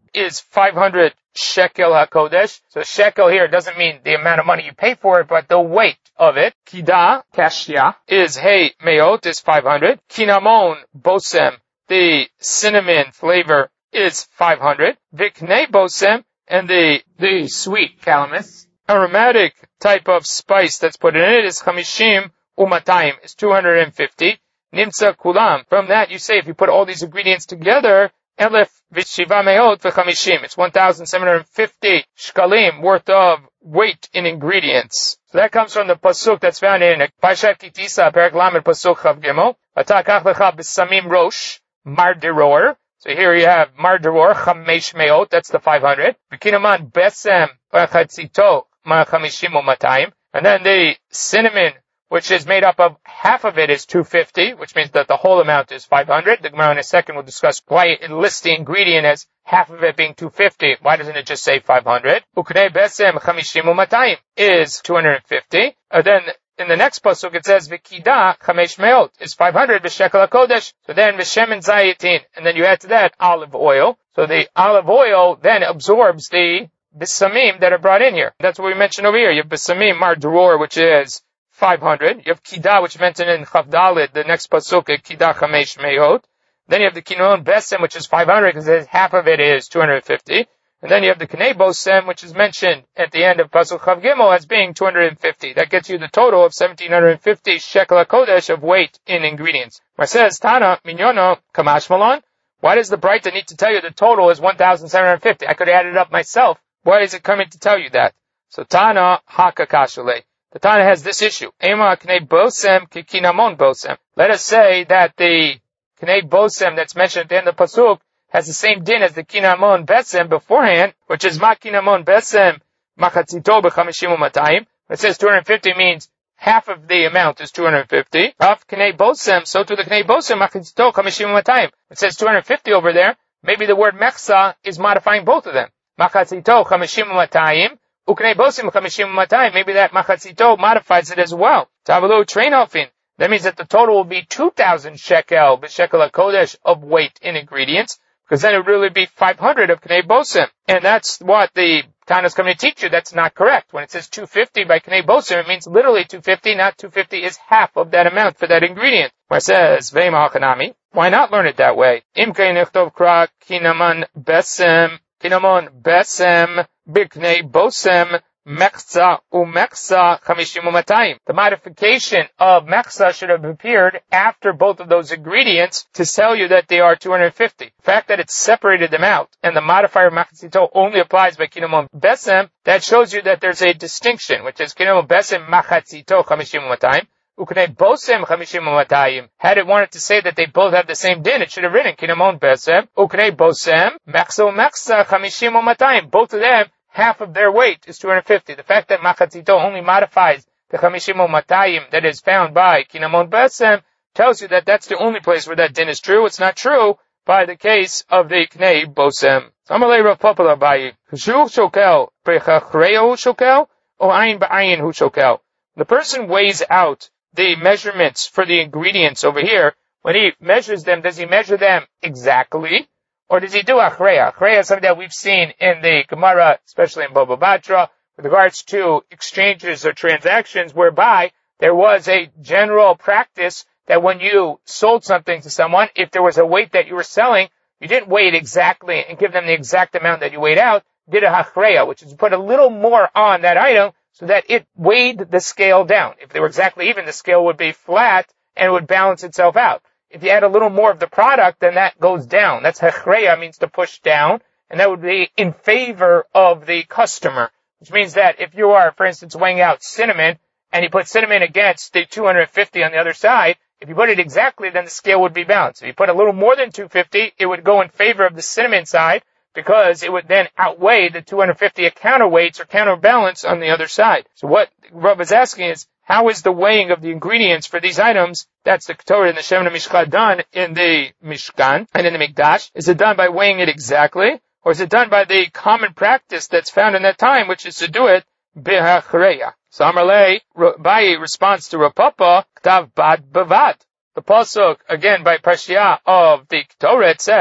is five hundred shekel hakodesh. So shekel here doesn't mean the amount of money you pay for it, but the weight of it. Kida, kashya, is hey meot, is five hundred. Kinamon bosem, the cinnamon flavor, is five hundred. Viknei bosem, and the, the sweet calamus, aromatic type of spice that's put in it, is chamishim umatayim, is two hundred fifty. Nimtza kulam. From that you say if you put all these ingredients together, elef v'shiva meot v'chamishim. It's one thousand seven hundred fifty shkalim worth of weight in ingredients. So that comes from the pasuk that's found in Parshat Kitisa, Perek Lamed, pasuk Chav Gimel. Atakach lecha b'samim rosh mardiror. So here you have mardiror chamesh meot. That's the five hundred. V'kinaman besem v'chatzito ma'chamishim u'matayim. And then the cinnamon, which is made up of half of it, is two hundred fifty, which means that the whole amount is five hundred. The Gemara in a second will discuss why it lists the ingredient as half of it being two hundred fifty. Why doesn't it just say five hundred? Uknei besem chamishim u'matayim is two hundred fifty. And then in the next pasuk it says v'kida chamesh meot is five hundred v'shekel hakodesh. So then v'shemen zayitin, and then you add to that olive oil. So the olive oil then absorbs the bisamim that are brought in here. That's what we mentioned over here. You have bisamim marduror, which is five hundred. You have Kida, which is mentioned in Chavdalit, the next pasuk, Kida Chamesh Meot. Then you have the Kinon Besem, which is five hundred, because half of it is two hundred fifty. And then you have the Knei Bosem, which is mentioned at the end of pasuk Chav Gimel as being two hundred fifty. That gets you the total of seventeen fifty shekel hakodesh of weight in ingredients. Where it says, Tana, Minyono, Kamash Malon. Why does the Braita need to tell you the total is one thousand seven hundred fifty? I could add it up myself. Why is it coming to tell you that? So Tana, Hakakashale. The Tana has this issue. Ema knei bosem kikinamon bosem. Let us say that the knei bosem that's mentioned at the end of the pasuk has the same din as the kinamon besem beforehand, which is ma kinamon besem machatzito b'chamishim u'matayim. It says two hundred fifty means half of the amount is two hundred fifty. Of knei bosem, so to the knei bosem machatzito b'chamishim u'matayim. It says two hundred fifty over there. Maybe the word mechsa is modifying both of them. Machatzito b'chamishim u'matayim. Uknei bosim chamishim u'matayim. Maybe that machatzito modifies it as well. Tavelu treinofin. That means that the total will be two thousand shekel, b'shekel hakodesh of weight in ingredients, because then it would really be five hundred of knei bosim. And that's what the Tana is coming to teach you. That's not correct. When it says two hundred fifty by knei bosim, it means literally two hundred fifty, not two hundred fifty is half of that amount for that ingredient. Where it says, ve'ima hachanami. Why not learn it that way? Imkei nechtov kra kinaman besem, kinamon besem, biknei bosem, mechza umechza chamishim u'matayim. The modification of mechza should have appeared after both of those ingredients to tell you that they are two hundred fifty. The fact that it separated them out and the modifier machatzito only applies by kinamon besem, that shows you that there's a distinction, which is kinamon besem machatzito chamishim u'matayim. Uknei bosem chamishim u'matayim. Had it wanted to say that they both have the same din, it should have written kinamon besem, uknei bosem, mechza umechza chamishim u'matayim. Both of them, half of their weight is two hundred fifty. The fact that machatzito only modifies the chamishim u'matayim that is found by kinamon besem tells you that that's the only place where that din is true. It's not true by the case of the knei bosem. Amalei Rav Papa Abaye. Shu shokel prechachreo shokel or ayin ba'ayin hu shokel. The person weighs out the measurements for the ingredients over here. When he measures them, does he measure them exactly? Or does he do achreya? Achreya is something that we've seen in the Gemara, especially in Baba Batra, with regards to exchanges or transactions whereby there was a general practice that when you sold something to someone, if there was a weight that you were selling, you didn't weigh it exactly and give them the exact amount that you weighed out. You did a achreya, which is put a little more on that item so that it weighed the scale down. If they were exactly even, the scale would be flat and it would balance itself out. If you add a little more of the product, then that goes down. That's hechreya, means to push down, and that would be in favor of the customer. Which means that if you are, for instance, weighing out cinnamon, and you put cinnamon against the two hundred fifty on the other side, if you put it exactly, then the scale would be balanced. If you put a little more than two hundred fifty, it would go in favor of the cinnamon side, because it would then outweigh the two hundred fifty counterweights or counterbalance on the other side. So what Rav is asking is, how is the weighing of the ingredients for these items, that's the Torah and the Shem and the Mishkan, done in the Mishkan and in the Mikdash? Is it done by weighing it exactly? Or is it done by the common practice that's found in that time, which is to do it b'hachreya? So Amarle, Bayi responds to Rapapa, Ktav Bad Bavad. The pasuk, again by Parshiah of the Torah, it says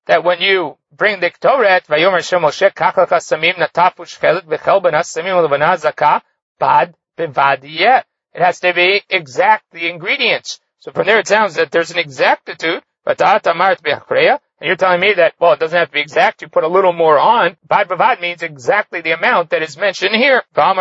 that when you bring the Ktoret, Vayomer Hashem Moshe, Kach lecha samim natafu shchelet b'chel benas samim u'levana zakah bad bevad yeh. It has to be exact, the ingredients. So from there it sounds that there's an exactitude. And you're telling me that, well, it doesn't have to be exact. You put a little more on. Bad bavad means exactly the amount that is mentioned here. Don't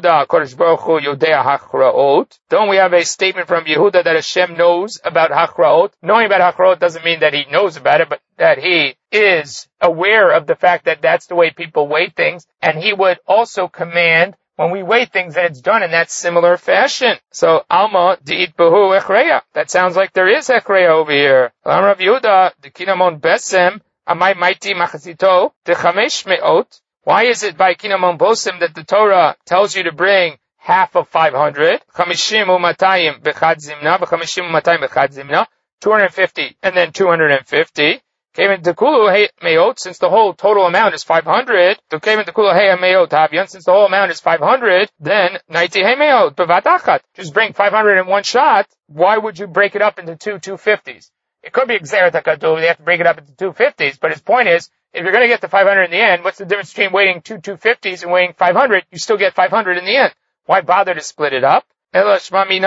we have a statement from Yehuda that Hashem knows about hachraot? Knowing about hachraot doesn't mean that he knows about it, but that he is aware of the fact that that's the way people weigh things. And he would also command when we weigh things that it's done in that similar fashion. So, Alma di'it behu echreya. That sounds like there is echreya over here. Rav Yehuda, the kinamon besem, amai maiti machazito, de chamesh me'ot. Why is it by kinamon bosim that the Torah tells you to bring half of five hundred? Chamishim u'matayim bechad zimna, v'chamishim u'matayim bechad zimna, two hundred fifty, and then two hundred fifty. Since the whole total amount is five hundred, since the whole amount is five hundred, then just bring five hundred in one shot. Why would you break it up into two two fifties? It could be exerat hakatuv, they have to break it up into two fifties, but his point is, if you're going to get to five hundred in the end, what's the difference between weighing two two fifties and weighing five hundred? You still get five hundred in the end. Why bother to split it up? The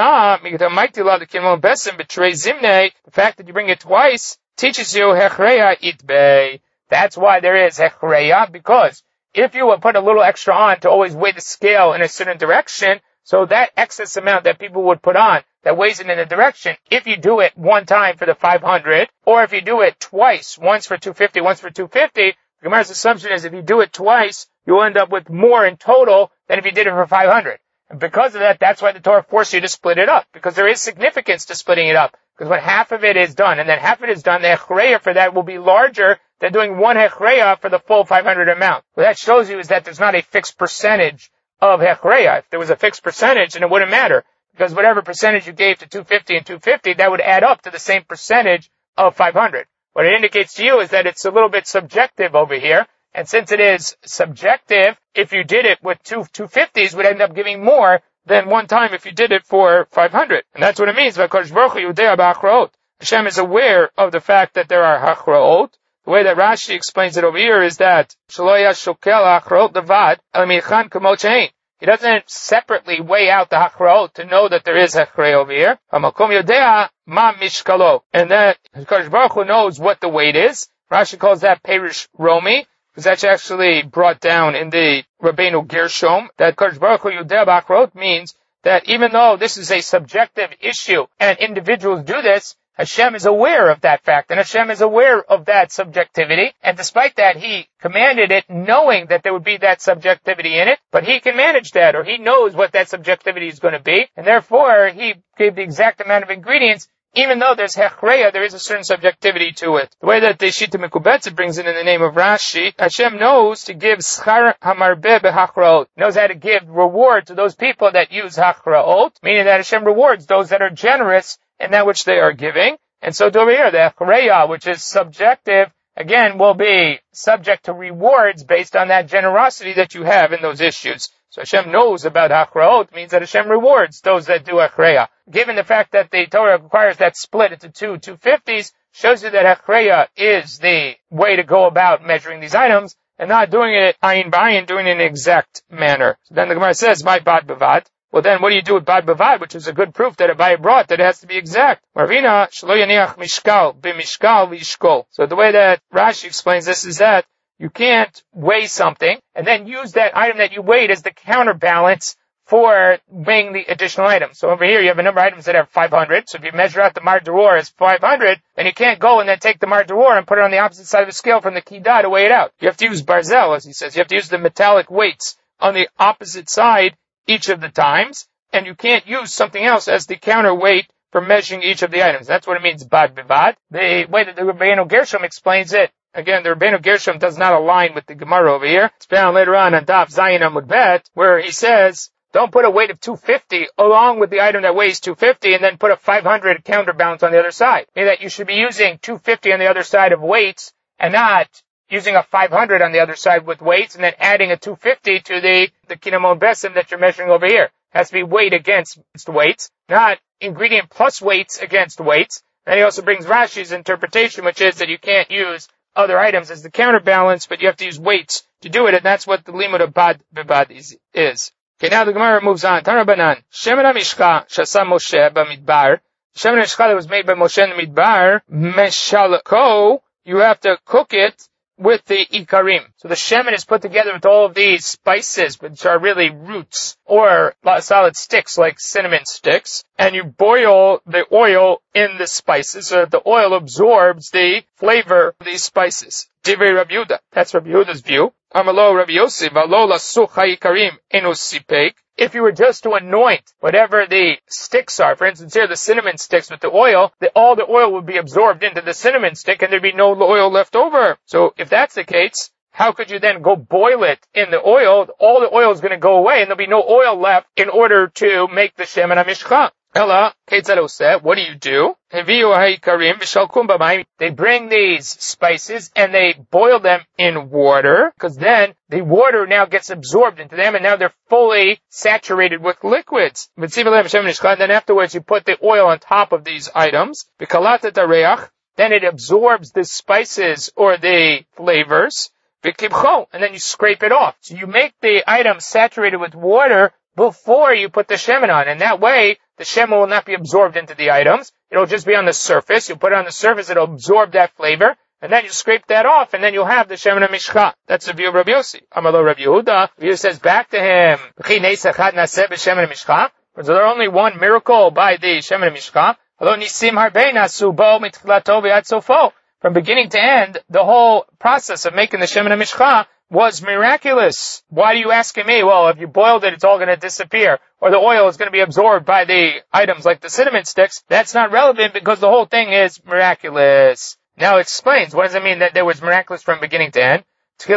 fact that you bring it twice teaches you hechreya itbei. That's why there is hechreya, because if you would put a little extra on to always weigh the scale in a certain direction, so that excess amount that people would put on that weighs it in a direction, if you do it one time for the five hundred, or if you do it twice, once for two fifty, once for two fifty, the Gemara's assumption is if you do it twice, you'll end up with more in total than if you did it for five hundred. And because of that, that's why the Torah forced you to split it up, because there is significance to splitting it up. Because when half of it is done, and then half of it is done, the hechreya for that will be larger than doing one hechreya for the full five hundred amount. What that shows you is that there's not a fixed percentage of hechreya. If there was a fixed percentage, then it wouldn't matter. Because whatever percentage you gave to two fifty and two fifty, that would add up to the same percentage of five hundred. What it indicates to you is that it's a little bit subjective over here. And since it is subjective, if you did it with two two fifties, would end up giving more than one time if you did it for five hundred. And that's what it means. Hashem is aware of the fact that there are hachraot. The way that Rashi explains it over here is that he doesn't separately weigh out the hachraot to know that there is hachrei over here. And that Kadosh Baruch Hu knows what the weight is. Rashi calls that Perish Romi, because that's actually brought down in the Rabbeinu Gershom, that Kadosh Baruch Hu Yodeh B'Achrot means that even though this is a subjective issue and individuals do this, Hashem is aware of that fact, and Hashem is aware of that subjectivity, and despite that, He commanded it knowing that there would be that subjectivity in it, but He can manage that, or He knows what that subjectivity is going to be, and therefore He gave the exact amount of ingredients. Even though there's hechreya, there is a certain subjectivity to it. The way that the Shita Mekubetza brings it in the name of Rashi, Hashem knows to give schar hamarbeh behachraot. Knows how to give reward to those people that use hachraot, meaning that Hashem rewards those that are generous in that which they are giving. And so over here, the hechreya, which is subjective, again, will be subject to rewards based on that generosity that you have in those issues. So Hashem knows about hachraot, means that Hashem rewards those that do hechreya. Given the fact that the Torah requires that split into two two fifties, shows you that hechreya is the way to go about measuring these items, and not doing it ayin b'ayin, doing it in an exact manner. So then the Gemara says, my bad bavad. Well then, what do you do with bad bavad, which is a good proof that Abaye brought that it has to be exact? Marvina, shelo yaniach mishkal, b'mishkal v'yishkol. So the way that Rashi explains this is that you can't weigh something and then use that item that you weighed as the counterbalance for weighing the additional items. So over here you have a number of items that have five hundred. So if you measure out the mar d'or as five hundred, then you can't go and then take the mar d'or and put it on the opposite side of the scale from the kidah to weigh it out. You have to use barzel, as he says. You have to use the metallic weights on the opposite side each of the times, and you can't use something else as the counterweight for measuring each of the items. That's what it means, bad bivad. The way that the Rabbeinu Gershom explains it, again, the Rabbeinu Gershom does not align with the Gemara over here. It's found later on on Daf Zayin Amud Bet, where he says, don't put a weight of two fifty along with the item that weighs two fifty and then put a five hundred counterbalance on the other side. Meaning that you should be using two fifty on the other side of weights and not using a five hundred on the other side with weights and then adding a two fifty to the, the kinamon besim that you're measuring over here. It has to be weight against weights, not ingredient plus weights against weights. And he also brings Rashi's interpretation, which is that you can't use other items as the counterbalance, but you have to use weights to do it, and that's what the limud of bad bebad is. is. Okay, now the Gemara moves on. Tanabanan, Shemen HaMishcha Shasa Moshe Bamidbar. Shemen HaMishcha that was made by Moshe in the Midbar, Meshalko, you have to cook it with the ikarim. So the shemen is put together with all of these spices, which are really roots or solid sticks like cinnamon sticks, and you boil the oil in the spices so that the oil absorbs the flavor of these spices. Divrei Rabbi Yehuda. That's Rabbi Yehuda's view. Amalo Rabbi Yossi, v'lo lasuch ha'ikarim enu sipek. If you were just to anoint whatever the sticks are, for instance here the cinnamon sticks with the oil, the, all the oil would be absorbed into the cinnamon stick and there'd be no oil left over. So if that's the case, how could you then go boil it in the oil? All the oil is going to go away and there'll be no oil left in order to make the Shemen HaMishcha. Ella, Ketzaloseh, what do you do? They bring these spices and they boil them in water, because then the water now gets absorbed into them and now they're fully saturated with liquids. And then afterwards you put the oil on top of these items. Then it absorbs the spices or the flavors. And then you scrape it off. So you make the item saturated with water before you put the shemen on. And that way, the shemen will not be absorbed into the items. It'll just be on the surface. You'll put it on the surface, it'll absorb that flavor, and then you scrape that off, and then you'll have the Shemen HaMishcha. That's the view of Rabbi Yossi. Amalo Rabbi Yehuda. Rabbi Yehuda says back to him, so there are only one miracle by the Shemen HaMishcha. From beginning to end, the whole process of making the Shemen HaMishcha was miraculous. Why do you ask me? Well, if you boiled it, it's all going to disappear. Or the oil is going to be absorbed by the items like the cinnamon sticks. That's not relevant because the whole thing is miraculous. Now it explains, what does it mean that there was miraculous from beginning to end? There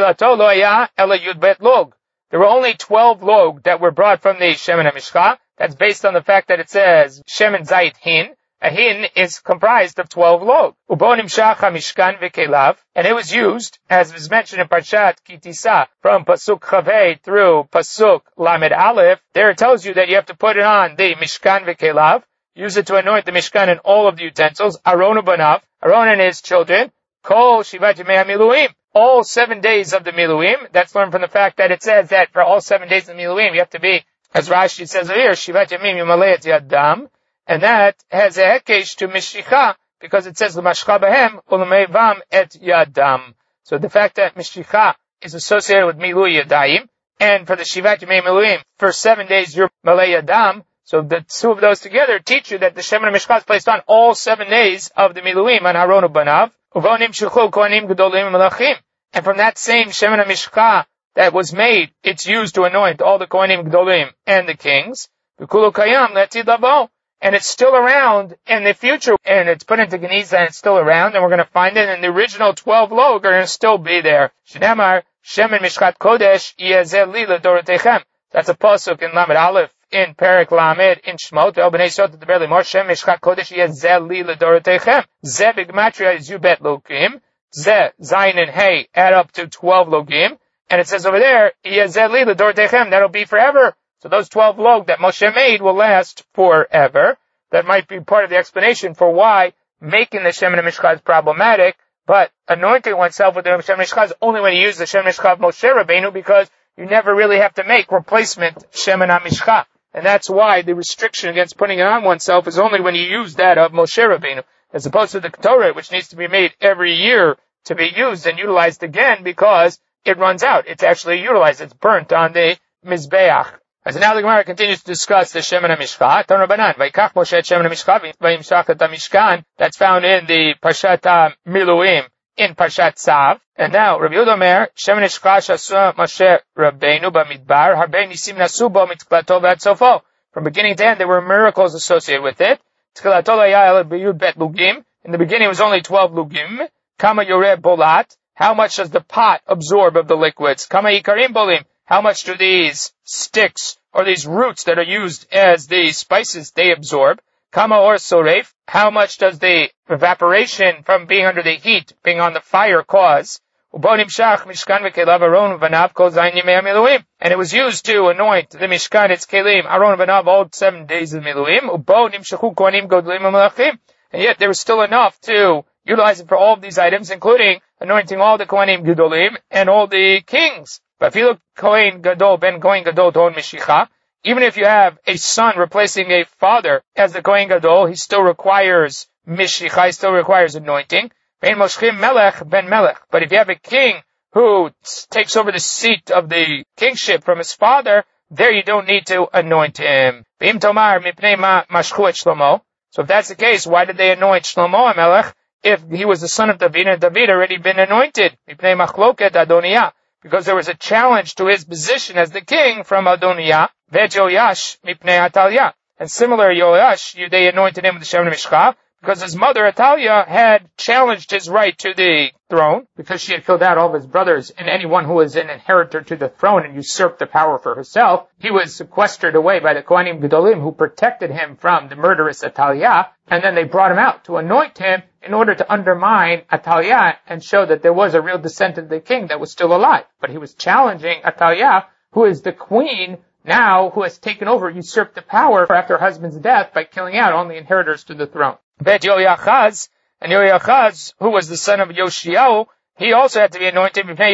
were only twelve log that were brought from the Shemen HaMishcha. That's based on the fact that it says Shemen Zayit Hin. A hin is comprised of twelve log. Ubonim shacha mishkan v'kelav, and it was used, as was mentioned in Parshat Kitisa, from Pasuk Chavei through Pasuk Lamed Aleph. There it tells you that you have to put it on the mishkan v'kelav, use it to anoint the mishkan and all of the utensils. Aaron ubanav, Aaron and his children. Kol shivat yemei miluim, all seven days of the miluim. That's learned from the fact that it says that for all seven days of the miluim, you have to be, as Rashi says here, shivat yemim yimalei et yadam. And that has a hekesh to Mishicha, because it says, L'mashcha bahem, u'lemeivam et yadam. So the fact that Mishicha is associated with Milui Yadayim, and for the Shivat Yemei Miluim, for seven days you're Malei Yadam, so the two of those together teach you that the Shemen HaMishcha is placed on all seven days of the Miluim, on Aaron u'banav, u'vonim shulchu kohanim gedolim melachim. And from that same Shemen HaMishcha that was made, it's used to anoint all the kohanim gedolim and the kings. V'kulu kayam letid lavo. And it's still around in the future, and it's put into Geniza and it's still around, and we're going to find it, and the original twelve log are going to still be there. Shneimar, Shemen Mishchat Kodesh, Yezeh li l'dorotechem. That's a pasuk in Lamed Aleph, in Perek Lamed, in Shmot, El Bnei Yisrael Tedaber Limor, Shemen Mishchat Kodesh, Yezeh li l'dorotechem. Zeh b'gematria is Yubet Logim. Zeh, Zayin and Hey add up to twelve logim. And it says over there, Yezeh li l'dorotechem, that'll be forever. So those twelve log that Moshe made will last forever. That might be part of the explanation for why making the Shemen HaMishcha is problematic, but anointing oneself with the Shemen HaMishcha is only when you use the Shemen HaMishcha of Moshe Rabbeinu, because you never really have to make replacement Shemen HaMishcha. And that's why the restriction against putting it on oneself is only when you use that of Moshe Rabbeinu, as opposed to the Torah, which needs to be made every year to be used and utilized again because it runs out. It's actually utilized. It's burnt on the Mizbeach. As now the Gemara continues to discuss the Shemen HaMishcha. Ton Rabbanan, Vaikach Moshe et Shemen HaMishcha, Vayimshach et HaMishkan. That's found in the Parshat Miluim, in Parshat Tzav. And now, Rabbi Yehuda Omer, Shemen HaMishcha shasu Moshe Rabbeinu b'midbar, harbe nisim nasu bo mitchilato v'ad sofo. From beginning to end, there were miracles associated with it. Tchilato l'haya el b'yud bet lugim. In the beginning, it was only twelve lugim. Kama yoreh bolat. How much does the pot absorb of the liquids? Kama ikarim bolim. How much do these sticks or these roots that are used as the spices they absorb? Kama or soref. How much does the evaporation from being under the heat, being on the fire, cause? And it was used to anoint the Mishkan, its kelim, Aron v'nav, all seven days of Miluim. And yet there was still enough to utilize it for all of these items, including anointing all the Kohanim Gedolim and all the kings. But if you look Kohen Gadol ben Kohen Gadol ton Mishicha, even if you have a son replacing a father as the Kohen Gadol, he still requires Mishicha, he still requires anointing. Ben Moshchim Melech ben Melech. But if you have a king who takes over the seat of the kingship from his father, there you don't need to anoint him. V'im tomar mipnei ma mashchu et Shlomo. So if that's the case, why did they anoint Shlomo HaMelech if he was the son of David and David already been anointed? Mipnei machloket Adoniyah. Because there was a challenge to his position as the king from Adoniyah. Ve'et Yoash mipnei Atalyah. And similar, Yoash, they anointed him with the Shem Mishcha, because his mother, Atalia, had challenged his right to the throne, because she had killed out all of his brothers and anyone who was an inheritor to the throne and usurped the power for herself. He was sequestered away by the Kohanim Gedolim, who protected him from the murderous Atalia, and then they brought him out to anoint him in order to undermine Atalia and show that there was a real descendant of the king that was still alive. But he was challenging Atalia, who is the queen now, who has taken over, usurped the power after her husband's death by killing out all the inheritors to the throne. Bet Yoachaz, and Yoachaz, who was the son of Yoshiyahu, he also had to be anointed because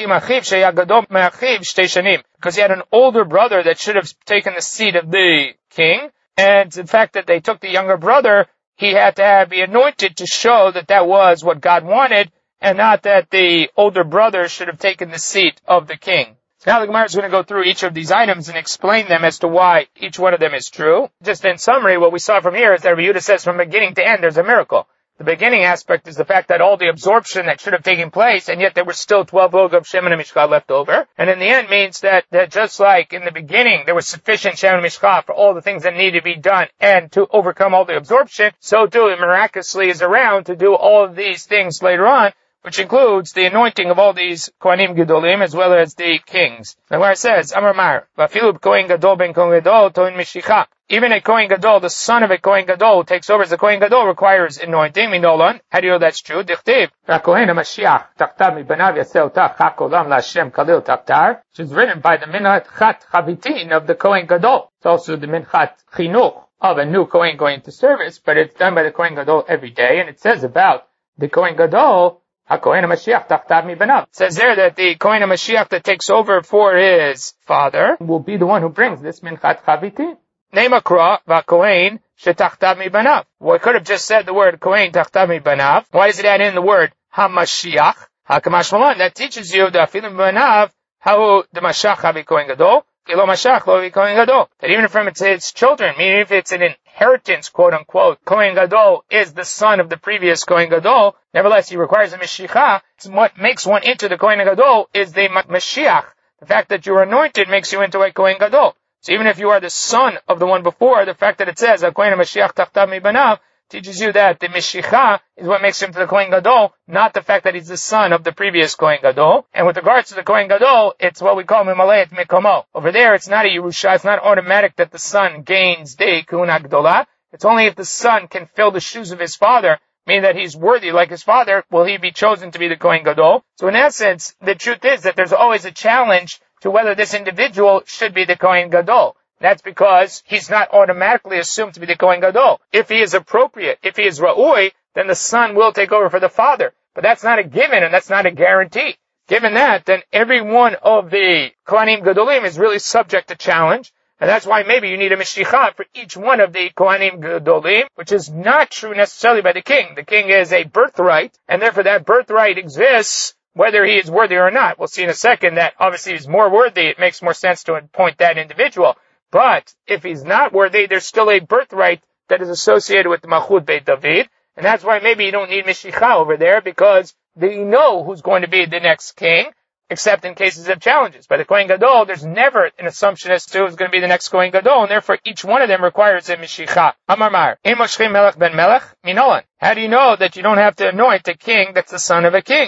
he had an older brother that should have taken the seat of the king, and the fact that they took the younger brother, he had to have, be anointed to show that that was what God wanted, and not that the older brother should have taken the seat of the king. Now the Gemara is going to go through each of these items and explain them as to why each one of them is true. Just in summary, what we saw from here is that Rabbi Yehuda says from beginning to end there's a miracle. The beginning aspect is the fact that all the absorption that should have taken place, and yet there were still twelve log of Shemen and Mishcha left over. And in the end means that, that just like in the beginning there was sufficient Shemen and Mishcha for all the things that needed to be done and to overcome all the absorption, so too it miraculously is around to do all of these things later on, which includes the anointing of all these Kohanim Gedolim as well as the kings. Now where it says, Amar Mar, V'afilu Kohen Gadol ben Kohen Gadol toin Mishicha. Even a Kohen Gadol, the son of a Kohen Gadol, who takes over as a Kohen Gadol, requires anointing. Minolan. How do you know that's true? Dichtiv. V'akohen HaMashiach tachtav mibanav yaseh otah chak olam la'Hashem kalil taktar, which is written by the Minchat Chavitin of the Kohen Gadol. It's also the Minchat Chinuch of a new Kohen going to service, but it's done by the Kohen Gadol every day, and it says about the Kohen Gadol, HaKohen HaMashiach tachtav mibanav. It says there that the Kohen HaMashiach that takes over for his father will be the one who brings this Minchat Chavitin. Neimakra v'Kohen shetachtav mibanav. Well, I could have just said the word Kohen tachtav mibanav. Why does it add in the word HaMashiach? HaKamash Malan. That teaches you the afilim mibanav how the Mashach havi Kohen Gadol. Kilo Mashach lo havi Kohen Gadol. That even from its, its children, meaning if it's an inheritance, quote unquote, Kohen Gadol is the son of the previous Kohen Gadol. Nevertheless, he requires a Mashiach. What makes one into the Kohen Gadol is the Mashiach. The fact that you're anointed makes you into a Kohen Gadol. So even if you are the son of the one before, the fact that it says, Kohen HaMashiach tachtav mibanav, teaches you that the Mashiach is what makes him to the Kohen Gadol, not the fact that he's the son of the previous Kohen Gadol. And with regards to the Kohen Gadol, it's what we call Mimalei Mikomo. Over there, it's not a Yerusha, it's not automatic that the son gains the Kuna Gdolah. It's only if the son can fill the shoes of his father, meaning that he's worthy like his father, will he be chosen to be the Kohen Gadol. So in essence, the truth is that there's always a challenge to whether this individual should be the Kohen Gadol. That's because he's not automatically assumed to be the Kohen Gadol. If he is appropriate, if he is Ra'ui, then the son will take over for the father. But that's not a given and that's not a guarantee. Given that, then every one of the Kohanim Gedolim is really subject to challenge. And that's why maybe you need a Mashiach for each one of the Kohanim Gedolim, which is not true necessarily by the king. The king is a birthright, and therefore that birthright exists whether he is worthy or not. We'll see in a second that obviously he's more worthy. It makes more sense to appoint that individual. But if he's not worthy, there's still a birthright that is associated with the Malchut Beit David. And that's why maybe you don't need Mashiach over there, because they know who's going to be the next king, except in cases of challenges. By the Kohen Gadol, there's never an assumption as to who's going to be the next Kohen Gadol, and therefore each one of them requires a Mashiach. Amar Mar, Ein moshchim melech ben melech minolan. How do you know that you don't have to anoint a king that's the son of a king?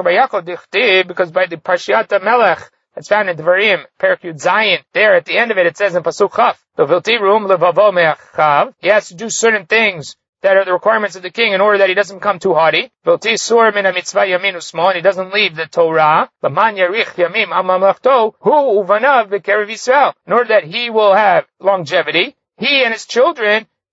Because by the Parshiat Melech, that's found in Dvarim, Perek Yud Zayin, there at the end of it, it says in Pasuk Chaf, he has to do certain things that are the requirements of the king in order that he doesn't become too haughty. And he doesn't leave the Torah. In order that he will have longevity, he and his children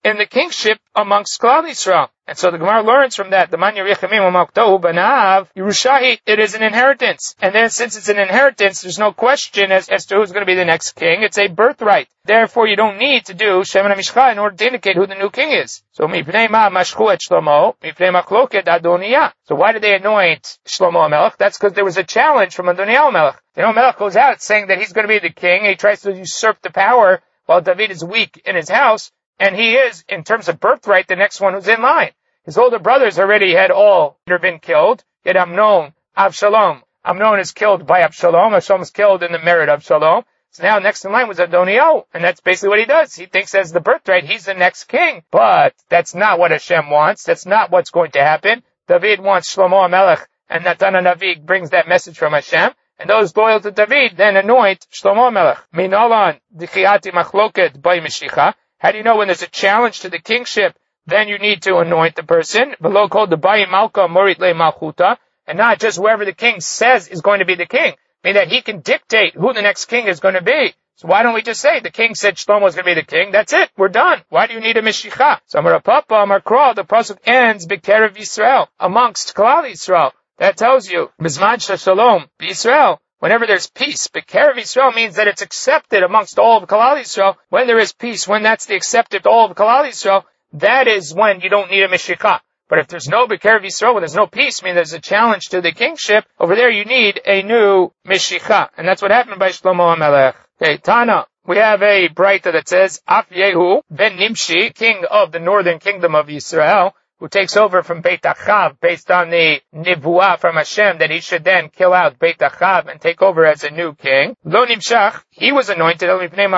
in the kingship amongst Klal Yisrael. And so the Gemara learns from that, the Man Yerichimim U'Malktohu Banav Yerushahi, it is an inheritance. And then since it's an inheritance, there's no question as, as to who's going to be the next king. It's a birthright. Therefore, you don't need to do Shemen HaMishcha in order to indicate who the new king is. So, Mipnei Ma Mashchu Et Shlomo, Mipnei Machloket Adoniyah. So why did they anoint Shlomo HaMelech? That's because there was a challenge from Adoniyahu HaMelech. You know, Melech goes out saying that he's going to be the king, and he tries to usurp the power while David is weak in his house. And he is, in terms of birthright, the next one who's in line. His older brothers already had all been killed. Yet Amnon, Avshalom. Amnon is killed by Absalom. Absalom is killed in the merit of Absalom. So now next in line was Adoniyahu. And that's basically what he does. He thinks as the birthright, he's the next king. But that's not what Hashem wants. That's not what's going to happen. David wants Shlomo HaMelech, and Natan HaNavi brings that message from Hashem. And those loyal to David then anoint Shlomo HaMelech. Minolan, Dichiati Machloket by Meshicha. How do you know when there's a challenge to the kingship, then you need to anoint the person? Below called the Bayi Malka Morit Le Malchuta, and not just whoever the king says is going to be the king. I mean that he can dictate who the next king is going to be. So why don't we just say the king said Shlomo is going to be the king? That's it. We're done. Why do you need a Meshicha? So Amar Papa, Amar Kral, the pasuk ends B'Kerev Yisrael, amongst Klal Yisrael. That tells you, Bizman Shalom, B'Yisrael. Whenever there's peace, B'Kerev Yisrael means that it's accepted amongst all of Klal Yisrael. When there is peace, when that's the accepted all of Klal Yisrael, that is when you don't need a Meshicha. But if there's no B'Kerev Yisrael, when there's no peace, meaning there's a challenge to the kingship, over there you need a new Meshicha. And that's what happened by Shlomo HaMelech. Okay, Tana. We have a Braita that says, Af Yehu ben Nimshi, king of the northern kingdom of Yisrael, who takes over from Beit Achav based on the Nivuah from Hashem that he should then kill out Beit Achav and take over as a new king. Lo Nimshach, he was anointed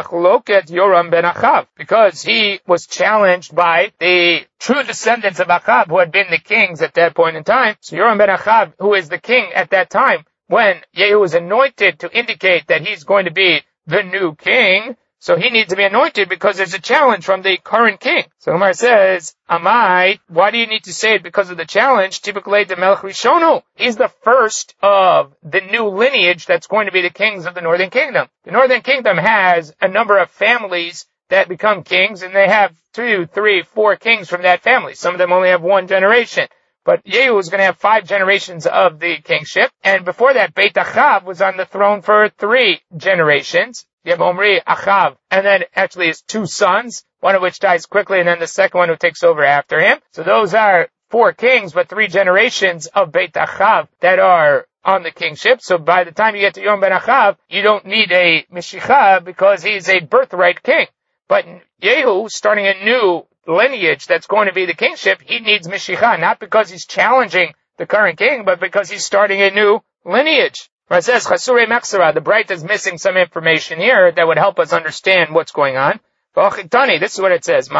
Yoram ben Achav because he was challenged by the true descendants of Achav who had been the kings at that point in time. So Yoram ben Achav, who is the king at that time, when Yehu was anointed to indicate that he's going to be the new king, so he needs to be anointed because there's a challenge from the current king. So Umar says, Amai, why do you need to say it because of the challenge? Typically, the Melech Rishonu. He's the first of the new lineage that's going to be the kings of the northern kingdom. The northern kingdom has a number of families that become kings, and they have two, three, four kings from that family. Some of them only have one generation. But Yehu is going to have five generations of the kingship. And before that, Beit Achav was on the throne for three generations. You have Omri, Achav, and then actually his two sons, one of which dies quickly, and then the second one who takes over after him. So those are four kings, but three generations of Beit Achav that are on the kingship. So by the time you get to Yoram ben Achav, you don't need a Meshicha because he's a birthright king. But Yehu, starting a new lineage that's going to be the kingship, he needs Meshicha, not because he's challenging the current king, but because he's starting a new lineage. It says, Chasurei Mechsara, the Braita is missing some information here that would help us understand what's going on. This is what it says.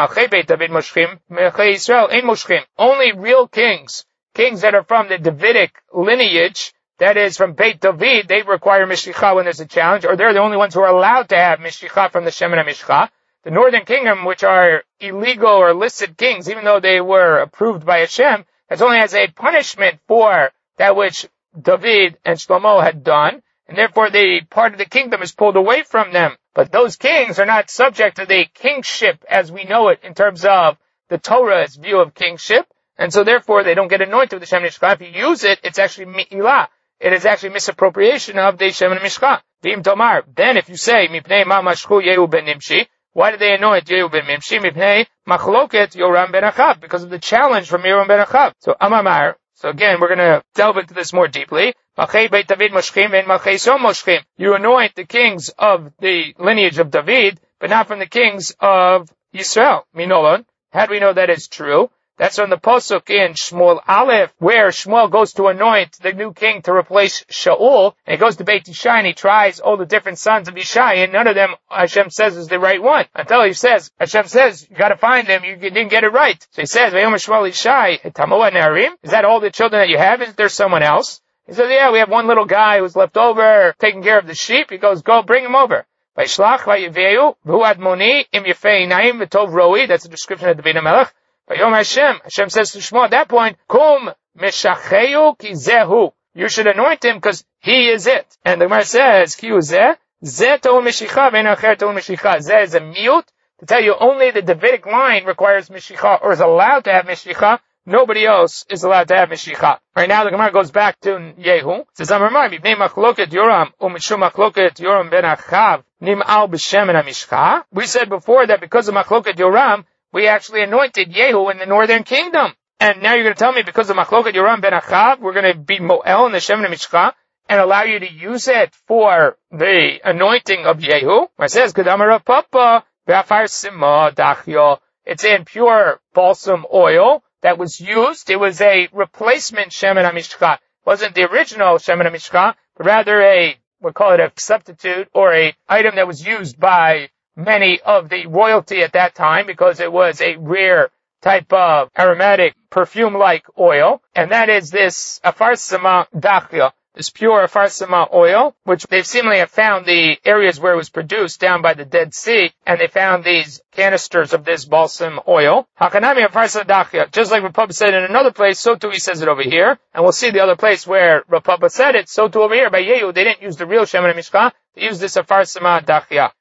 Only real kings, kings that are from the Davidic lineage, that is from Beit David, they require Meshicha when there's a challenge, or they're the only ones who are allowed to have Meshicha from the Shemen HaMishcha. The northern kingdom, which are illegal or illicit kings, even though they were approved by Hashem, that's only as a punishment for that which David and Shlomo had done, and therefore the part of the kingdom is pulled away from them. But those kings are not subject to the kingship as we know it in terms of the Torah's view of kingship, and so therefore they don't get anointed with the Shemen HaMishcha. If you use it, it's actually mi'ilah. It is actually misappropriation of the Shemen HaMishcha. V'im tomar, then if you say, Mipnei ma mashchu Yehu ben Nimshi, why did they anoint Yehu ben Nimshi? Mipnei machloket Yoram ben Achav, because of the challenge from Yoram ben Achav. So Amamar, so again, we're going to delve into this more deeply. You anoint the kings of the lineage of David, but not from the kings of Yisrael. Minolon. How do we know that is true? That's on the Pasuk in Shmuel Aleph, where Shmuel goes to anoint the new king to replace Shaul, and he goes to Beit Yishai and he tries all the different sons of Yishai, and none of them Hashem says is the right one. Until he says, Hashem says, you gotta find them, you didn't get it right. So he says, Vayomer Shmuel Yishai, Tamoa Ne'arim, is that all the children that you have? Is there someone else? He says, yeah, we have one little guy who's left over, taking care of the sheep. He goes, go, bring him over. Vaishlach Vayeveyu, V'hu Admoni, Im Yefei Naim, V'tov Roi, that's a description of David HaMelech. Vayom Hashem, Hashem says to Shmuel at that point, Kum Meshacheyu Ki Zehu. You should anoint him because he is it. And the Gemara says, Ki Zeh, Zeh Tohu Meshicha, Ve'en Acher Tohu Meshicha. Zeh is a miut, to tell you only the Davidic line requires Mishicha or is allowed to have Mishicha. Nobody else is allowed to have Mishicha. Right now the Gemara goes back to Yehu. It says, Amar Mibnei Machloket Yoram u'mishum Machloket Yoram ben Achav nim'al b'shemen HaMishcha. We said before that because of Machloket Yoram, we actually anointed Yehu in the northern kingdom. And now you're going to tell me because of Machloket Yoram ben Achav, we're going to be Mo'el in the Shemen HaMishcha and allow you to use it for the anointing of Yehu. Where it says, Kedamar Papa v'afar sima dachyo. It's in pure balsam oil that was used. It was a replacement Shemen HaMishcha. It wasn't the original Shemen HaMishcha, but rather a, we'll call it a substitute or a item that was used by many of the royalty at that time because it was a rare type of aromatic perfume-like oil. And that is this Afar Sima Dachya, this pure Afar Sima oil, which they've seemingly have found the areas where it was produced down by the Dead Sea, and they found these canisters of this balsam oil. Hakanami Afar Sima Dachya, just like Rapapa said in another place, so too he says it over here. And we'll see the other place where Rapapa said it, so too over here by Yehu, they didn't use the real Shemen HaMishcha, they used this Afar Sima Dachya.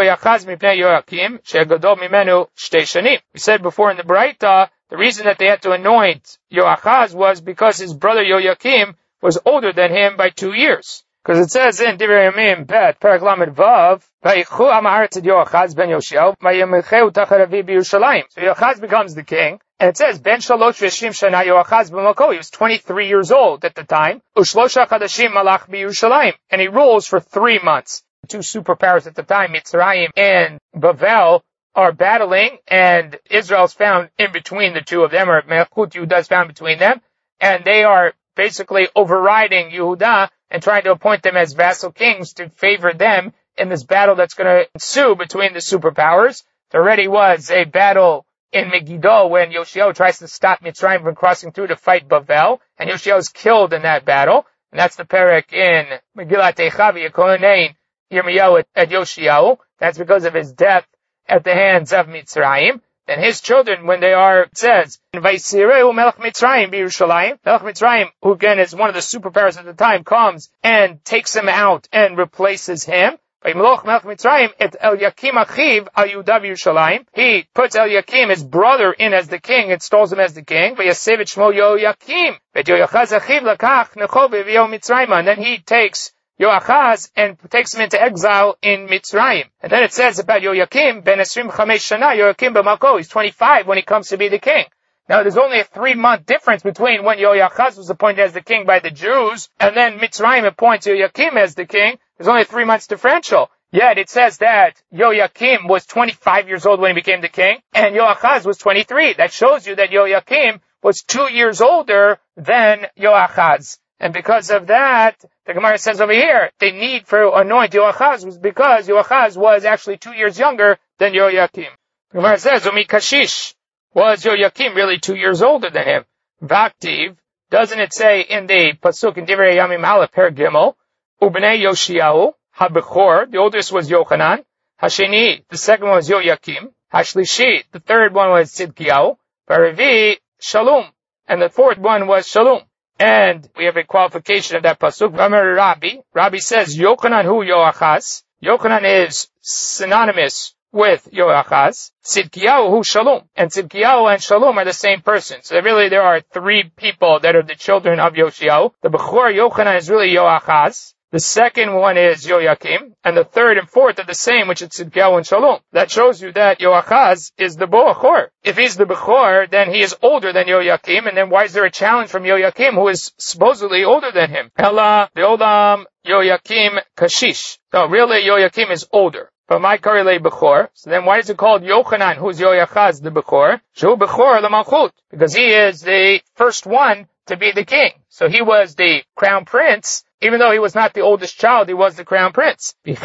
We said before in the Braita, the reason that they had to anoint Yoachaz was because his brother Yoyakim was older than him by two years. Because it says in Divrei Yamim Bet, Perek Lamed Vav, Vayichu am haaretz et Yoachaz ben Yoshiyahu, vayamilcheu tachat aviv b'Yerushalayim. So Yoachaz becomes the king, and it says, Ben shalosh v'shim shana Yoachaz b'Mako. He was twenty-three years old at the time. Ushlosha chadashim malach b'Yerushalayim. And he rules for three months. Two superpowers at the time, Mitzrayim and Bavel, are battling, and Israel's found in between the two of them, or Melchut Yehuda is found between them, and they are basically overriding Yehuda and trying to appoint them as vassal kings to favor them in this battle that's going to ensue between the superpowers. There already was a battle in Megiddo when Yoshiyahu tries to stop Mitzrayim from crossing through to fight Bavel, and Yoshiyahu is killed in that battle, and that's the perek in Megillat Eicha v'Yekonein Yirmiyahu at Yoshiyahu. That's because of his death at the hands of Mitzrayim. Then his children, when they are, it says, Vaisireu Melech Mitzrayim b'Yerushalayim. Melech Mitzrayim, who again is one of the superpowers at the time, comes and takes him out and replaces him. Vayimloch Melech Mitzrayim et Eliakim achiv al Yehuda b'Yerushalayim. He puts Eliakim, his brother, in as the king, installs him as the king. Vayasev et shmo Yoyakim. Vet Yoachaz achiv lakach necho v'vio Mitzrayim. And then he takes Yoachaz and takes him into exile in Mitzrayim. And then it says about Yoyakim, ben esrim chamesh shana, Yoyakim b'Mako. He's twenty-five when he comes to be the king. Now there's only a three-month difference between when Yoachaz was appointed as the king by the Jews, and then Mitzrayim appoints Yoyakim as the king. There's only three months differential. Yet it says that Yoyakim was twenty-five years old when he became the king, and Yoachaz was twenty-three. That shows you that Yoyakim was two years older than Yoachaz. And because of that, the Gemara says over here, the need for anoint Yoachaz was because Yoachaz was actually two years younger than Yoyakim. The Gemara says, Umi Kashish, was Yoyakim really two years older than him? Vaktiv, doesn't it say in the Pasuk in Divrei Yamim Aleph Per Gimel, Ubnei Yoshiyahu, HaBechor, the oldest was Yochanan, Hasheni, the second one was Yoyakim, Hashlishi, the third one was Tzidkiyahu, Baravi, Shalom, and the fourth one was Shalom. And we have a qualification of that pasuk. Rabbi, Rabbi says Yochanan hu Yoachaz. Yochanan is synonymous with Yoachaz. Tzidkiyahu hu Shalom. And Tzidkiyahu and Shalom are the same person. So really there are three people that are the children of Yoshiyahu. The Bechor Yochanan is really Yoachaz. The second one is Yoyakim, and the third and fourth are the same, which is Tzidkiyahu and Shalom. That shows you that Yoachaz is the Bechor. If he's the Bechor, then he is older than Yoyakim, and then why is there a challenge from Yoyakim, who is supposedly older than him? Ella, the Olam, Yoyakim, Kashish. So really Yoyakim is older. But my Karile Bechor. So then why is it called Yochanan, who's Yoachaz, the Bechor? Shu Bechor L'Malchut. Because he is the first one to be the king. So he was the crown prince. Even though he was not the oldest child, he was the crown prince. When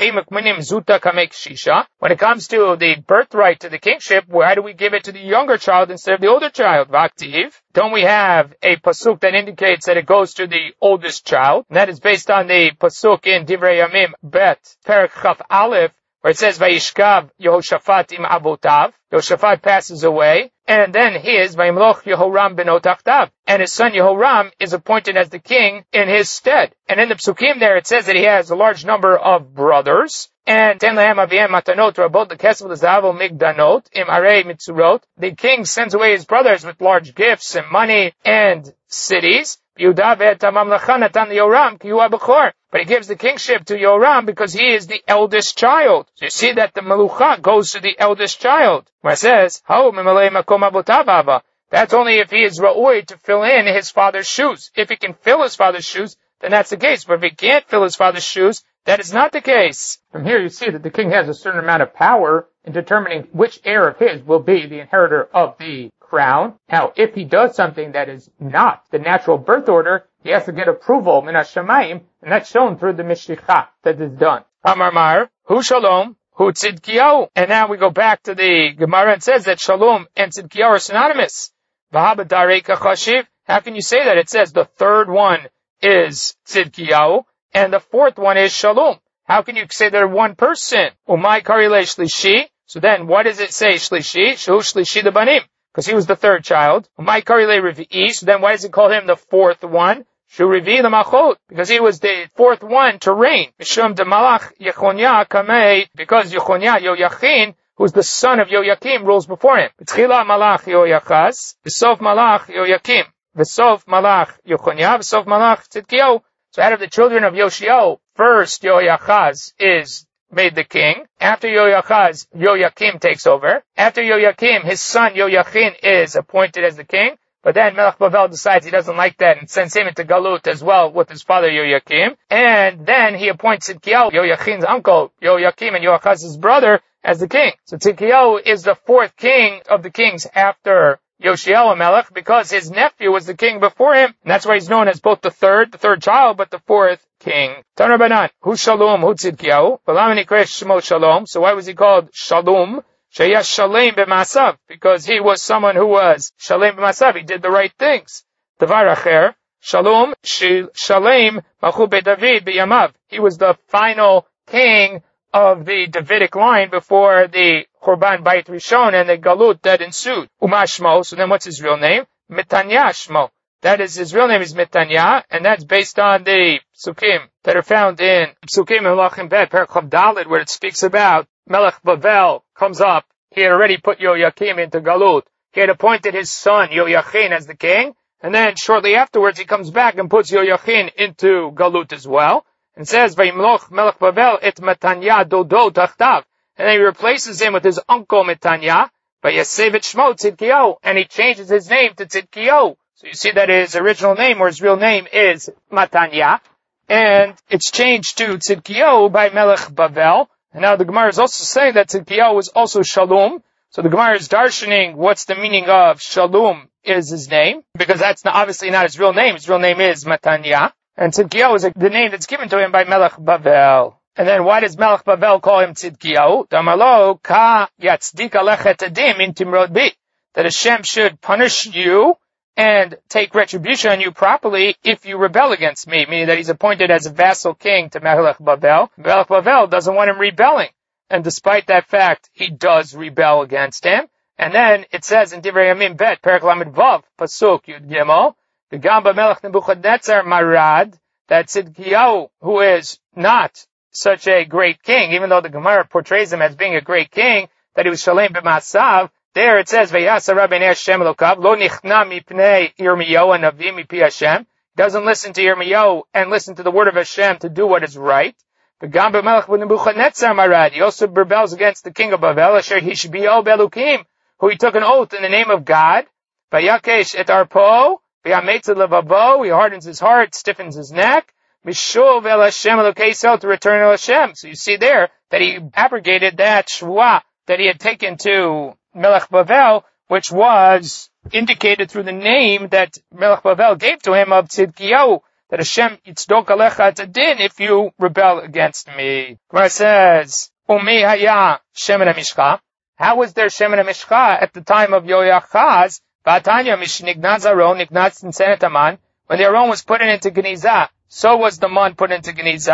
it comes to the birthright to the kingship, why do we give it to the younger child instead of the older child? Vaktiv. Don't we have a pasuk that indicates that it goes to the oldest child? And that is based on the pasuk in Divrei Yamim Bet, Perek Chaf Aleph, where it says, Vayishkav Yehoshaphat im abotav. Yehoshaphat passes away, and then his, Vayimloch Yehoram beno tachtav. And his son Yehoram is appointed as the king in his stead. And in the Psukim there it says that he has a large number of brothers. And ten lehem aviem matanot rabot lekesef lezahav migdanot im arei mitzurot. The king sends away his brothers with large gifts and money and cities. But he gives the kingship to Yoram because he is the eldest child. So you see that the Melucha goes to the eldest child. Where it says, that's only if he is Ra'ui to fill in his father's shoes. If he can fill his father's shoes, then that's the case. But if he can't fill his father's shoes, that is not the case. From here you see that the king has a certain amount of power in determining which heir of his will be the inheritor of the crown. Now, if he does something that is not the natural birth order, he has to get approval, min hashamayim, and that's shown through the mishlicha that is done. Amar Mar, hu shalom, hu tzidkiyahu. And now we go back to the Gemara and says that shalom and tzidkiyahu are synonymous. V'haba darei kachashiv. How can you say that? It says the third one is tzidkiyahu, and the fourth one is shalom. How can you say they're one person? Umay karile shlishi. So then, what does it say, shlishi? Shu shlishi the banim. Because he was the third child. Umay karile revi'i. So then, why does it call him the fourth one? Shu revi'i the machot. Because he was the fourth one to reign. Mishum de malach Yechonya kamei. Because Yechonya Yoyachin, who's the son of Yoyakim, rules before him. B'tchila malach Yoyachaz. V'sof malach Yoyakim. V'sof malach Yechonya. V'sof malach Tzidkiyahu. So out of the children of Yoshio, first Yoyachaz is made the king. After Yoyachaz, Yoyakim takes over. After Yoyakim, his son Yoyachin is appointed as the king. But then Melech Bavel decides he doesn't like that and sends him into Galut as well with his father Yoyakim. And then he appoints Tzidkiyahu, Yoyachin's uncle, Yoyakim and Yoachaz's brother, as the king. So Tzidkiyahu is the fourth king of the kings after Yoshio Melech, because his nephew was the king before him, and that's why he's known as both the third, the third child, but the fourth king. Taner Banan, Hu Shalom, Hu Tzidkiyahu, V'lamani Kresh Shmo Shalom. So why was he called Shalom? Sheyash Shalem b'Masav, because he was someone who was Shalem b'Masav. He did the right things. Devar Acher, Shalom, Shalem, Machu David b'Yamav. He was the final king of the Davidic line before the Churban Bayit Rishon and the Galut that ensued. Umashmo, so then what's his real name? Mitanya Shmo. That is, his real name is Mitanya, and that's based on the Psukim that are found in Psukim Melachim Bet, Parachav Dalet, where it speaks about Melech Bavel comes up. He had already put Yoyakim into Galut. He had appointed his son Yoyachin as the king, and then shortly afterwards he comes back and puts Yoyachin into Galut as well. And says, Vayimloch Melech Bavel et Matanya dodo tachtav. And then he replaces him with his uncle Matanya, Vayasevet Shmo Tzidkiyahu, and he changes his name to Tzidkiyahu. So you see that his original name, or his real name, is Matanya, and it's changed to Tzidkiyahu by Melech Bavel. And now the Gemara is also saying that Tzidkiyahu was also Shalom. So the Gemara is darshaning what's the meaning of Shalom is his name, because that's not, obviously not his real name. His real name is Matanya. And Tzidkiyahu is the name that's given to him by Melech Bavel. And then why does Melech Bavel call him Tzidkiyahu? Damalo ka yatzdik alechet adim in timrod bi. That Hashem should punish you and take retribution on you properly if you rebel against me. Meaning that he's appointed as a vassal king to Melech Bavel. Melech Bavel doesn't want him rebelling. And despite that fact, he does rebel against him. And then it says in Divrei Yamim Bet, Perek Lamed Vav, Pasuk Yud Gimel, the Gamba Melech Nebuchadnezzar Marad, that Tzidkiyahu, who is not such a great king, even though the Gemara portrays him as being a great king, that he was Shalem b'Masav, there it says, V'yasa Rabbeinu Hashem Elokav, Lo nichna mipnei Yirmiyahu Hanavi mipi Hashem, doesn't listen to Yirmiyahu and listen to the word of Hashem to do what is right. The Gamba Melech Nebuchadnezzar Marad, he also rebels against the king of Bavel, Asher Hishbiyo Belukim, who he took an oath in the name of God, Vayakesh et Arpo, he hardens his heart, stiffens his neck. Mishuv el Hashem Elokeisel, to return to Hashem. So you see there that he abrogated that shvuah that he had taken to Melech Bavel, which was indicated through the name that Melech Bavel gave to him of Tzidkiyahu, that Hashem yitzedok alecha etadin if you rebel against me. Where it says, Umi haya shemen hamishcha. How was there shemen hamishcha at the time of Yoyachaz? When the Aron was put into Geniza, so was the man put into Geniza.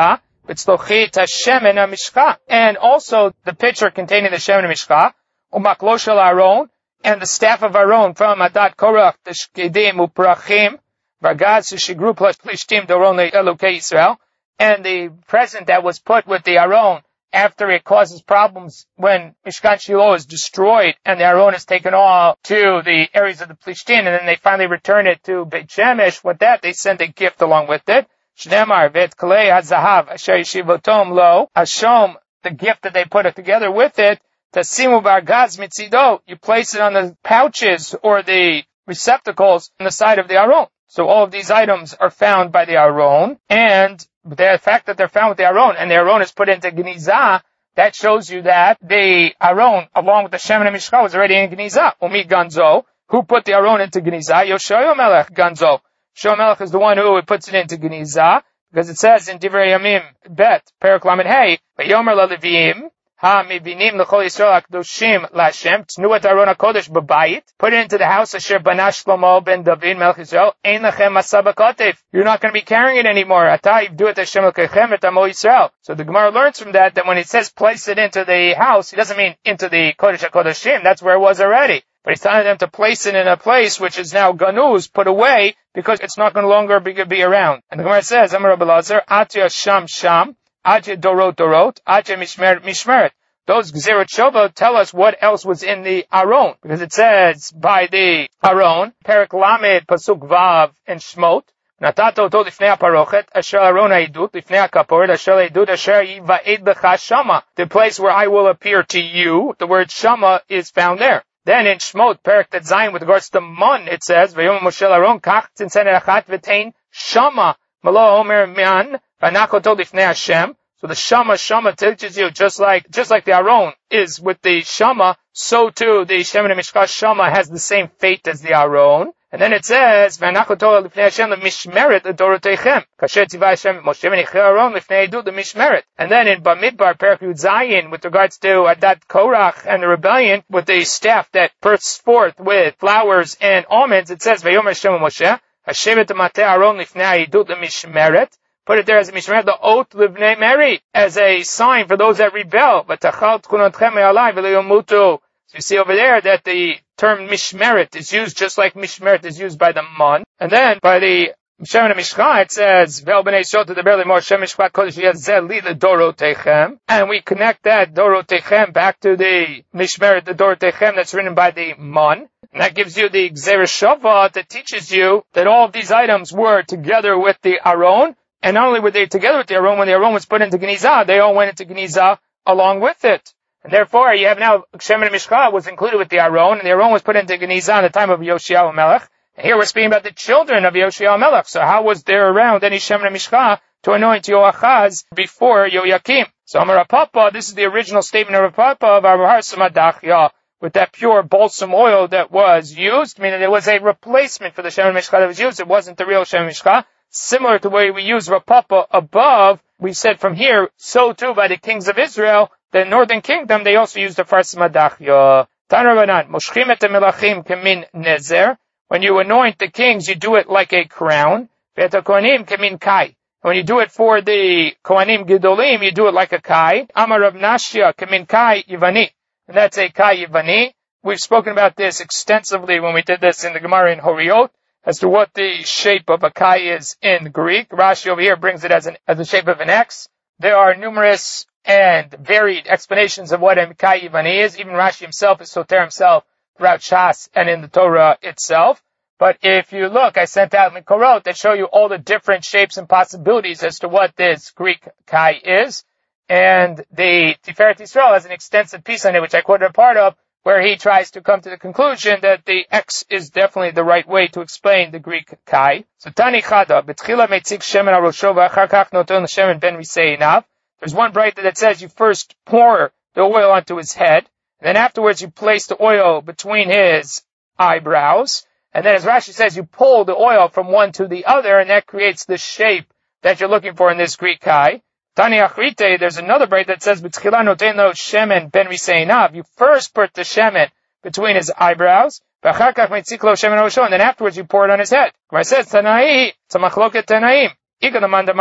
B'tzlochit Hashemen HaMishcha. And also the pitcher containing the Shemen HaMishcha, Umaklo Shel Aaron, and the staff of Aaron from Adat Korach, the Shkedim Uprachim, Vargaz Shigru plus Plishtim Doron Elokei Yisrael, and the present that was put with the Aaron after it causes problems when Mishkan Shiloh is destroyed and the Aaron is taken all to the areas of the Plishtim, and then they finally return it to Beit Shemesh. With that, they send a gift along with it. Shnemar Vet Kalei HaZahav Asher Yeshivotom Lo Ashom, the gift that they put it together with it, Tasimu Bargaz Mitzido, you place it on the pouches or the receptacles on the side of the Aaron. So all of these items are found by the Aaron, and the fact that they're found with the Aaron, and the Aaron is put into Gnizah, that shows you that the Aaron, along with the Shemen HaMishcha, was already in Gnizah. Umi Ganzo, who put the Aaron into Gnizah? Yoshayo Melech Ganzo. Yoshayo Melech is the one who puts it into Gnizah, because it says in Divrei Yamim Bet, Perek Lamed Hey, Vayomer LaLeviim, Ha mivinim l'chol Yisrael akdoshim l'Hashem tnuat Aron HaKodesh b'bayit. Put it into the house asher bana Shlomo ben David melech Yisrael. Ein lachem masa b'kotev. You're not going to be carrying it anymore. Ata yivdu et Hashem l'kechem et amo Yisrael. So the Gemara learns from that that when it says place it into the house, it doesn't mean into the Kodesh HaKodeshim. That's where it was already. But he's telling them to place it in a place which is now ganuz, put away, because it's not going to longer be, be around. And the Gemara says, Amar Rabbi Elazar, Atya sham sham. Aje dorot dorot, aje mishmeret mishmeret. Those Gzerot Shova tell us what else was in the Aron, because it says by the Aron, Perek Lamed Pasuk Vav and Shmot, Natato oto lifnei haparochet, asher Aron ha'idut, lifnei hakaporet, asher ha'idut, asher yiva'ed b'cha shama. The place where I will appear to you, the word shama is found there. Then in Shmot, Perek Tet Zayin, with regards to Mon, it says, Vayom Moshe Aron, kach tzinsen erachat v'tein shama, malo omer man, v'anachoto lifnei Hashem. So the Shama, Shama teaches you, just like, just like the Aron is with the Shama, so too the Shemen HaMishcha Shama has the same fate as the Aron. And then it says, V'anachoto lifnei Hashem l'mishmeret l'dorotechem. Kasher tzivah Hashem Moshe v'nichei Aron lifnei Edut l'mishmeret. And then in Bamidbar, Perek Yud Zayin, with regards to Adat Korach and the rebellion, with the staff that bursts forth with flowers and almonds, it says, Vayomer Hashem Moshe, Hashem et mateh Aron lifnei Edut l'mishmeret. Put it there as a mishmeret, the oath livnei Mary, as a sign for those that rebel. But tachal tchunontchem me'alai v'leyomutu. So you see over there that the term mishmeret is used just like mishmeret is used by the mon. And then by the Shemen HaMishcha it says, Ve'el b'nei Yisrael tedaber lemor Shem mishpat kodesh yazeh li l'dorotechem. And we connect that dorotechem back to the mishmeret, the dorotechem that's written by the mon. And that gives you the Gzerah Shova that teaches you that all of these items were together with the Aron. And not only were they together with the Aron, when the Aron was put into Gnizah, they all went into Gnizah along with it. And therefore, you have now, Shemen HaMishcha was included with the Aron, and the Aron was put into Gnizah in the time of Yoshiyahu Melech. And here we're speaking about the children of Yoshiyahu Melech. So how was there around any Shemen HaMishcha to anoint Yoachaz before Yoyakim? So Amar Papa, this is the original statement of Papa of Amar Samadachya, with that pure balsam oil that was used, meaning it was a replacement for the Shemen HaMishcha that was used. It wasn't the real Shemen HaMishcha. Similar to the way we use Rapapa above, we said from here, so too by the kings of Israel, the northern kingdom, they also used the Farsamadachya. Tanarabanan, Moshchim et melachim kemin nezer. When you anoint the kings, you do it like a crown. Ve'et kohanim kemin kai. When you do it for the Kohanim Gedolim, you do it like a kai. Amar Rav Nashya kemin kai yivani. And that's a kai yivani. We've spoken about this extensively when we did this in the Gemara in Horiot, as to what the shape of a kai is in Greek. Rashi over here brings it as an as the shape of an X. There are numerous and varied explanations of what a kai yivani is. Even Rashi himself is soter himself throughout Shas and in the Torah itself. But if you look, I sent out Mikorot that show you all the different shapes and possibilities as to what this Greek kai is. And the Tiferet Yisrael has an extensive piece on it, which I quoted a part of, where he tries to come to the conclusion that the X is definitely the right way to explain the Greek kai. So Tani Chada, B'tchila metzik shemen al rosho v'achar kach noton shemen ben riseinav. There's one braita that says you first pour the oil onto his head, and then afterwards you place the oil between his eyebrows, and then as Rashi says, you pull the oil from one to the other, and that creates the shape that you're looking for in this Greek kai. Tani Achrite, there's another braita that says, B'tchila noten lo shemen ben riseinav. You first put the shemen between his eyebrows, v'achar kach metzik lo shemen al rosho, and then afterwards you pour it on his head. Where it says, Tanai, it's a machloket Tanaim. One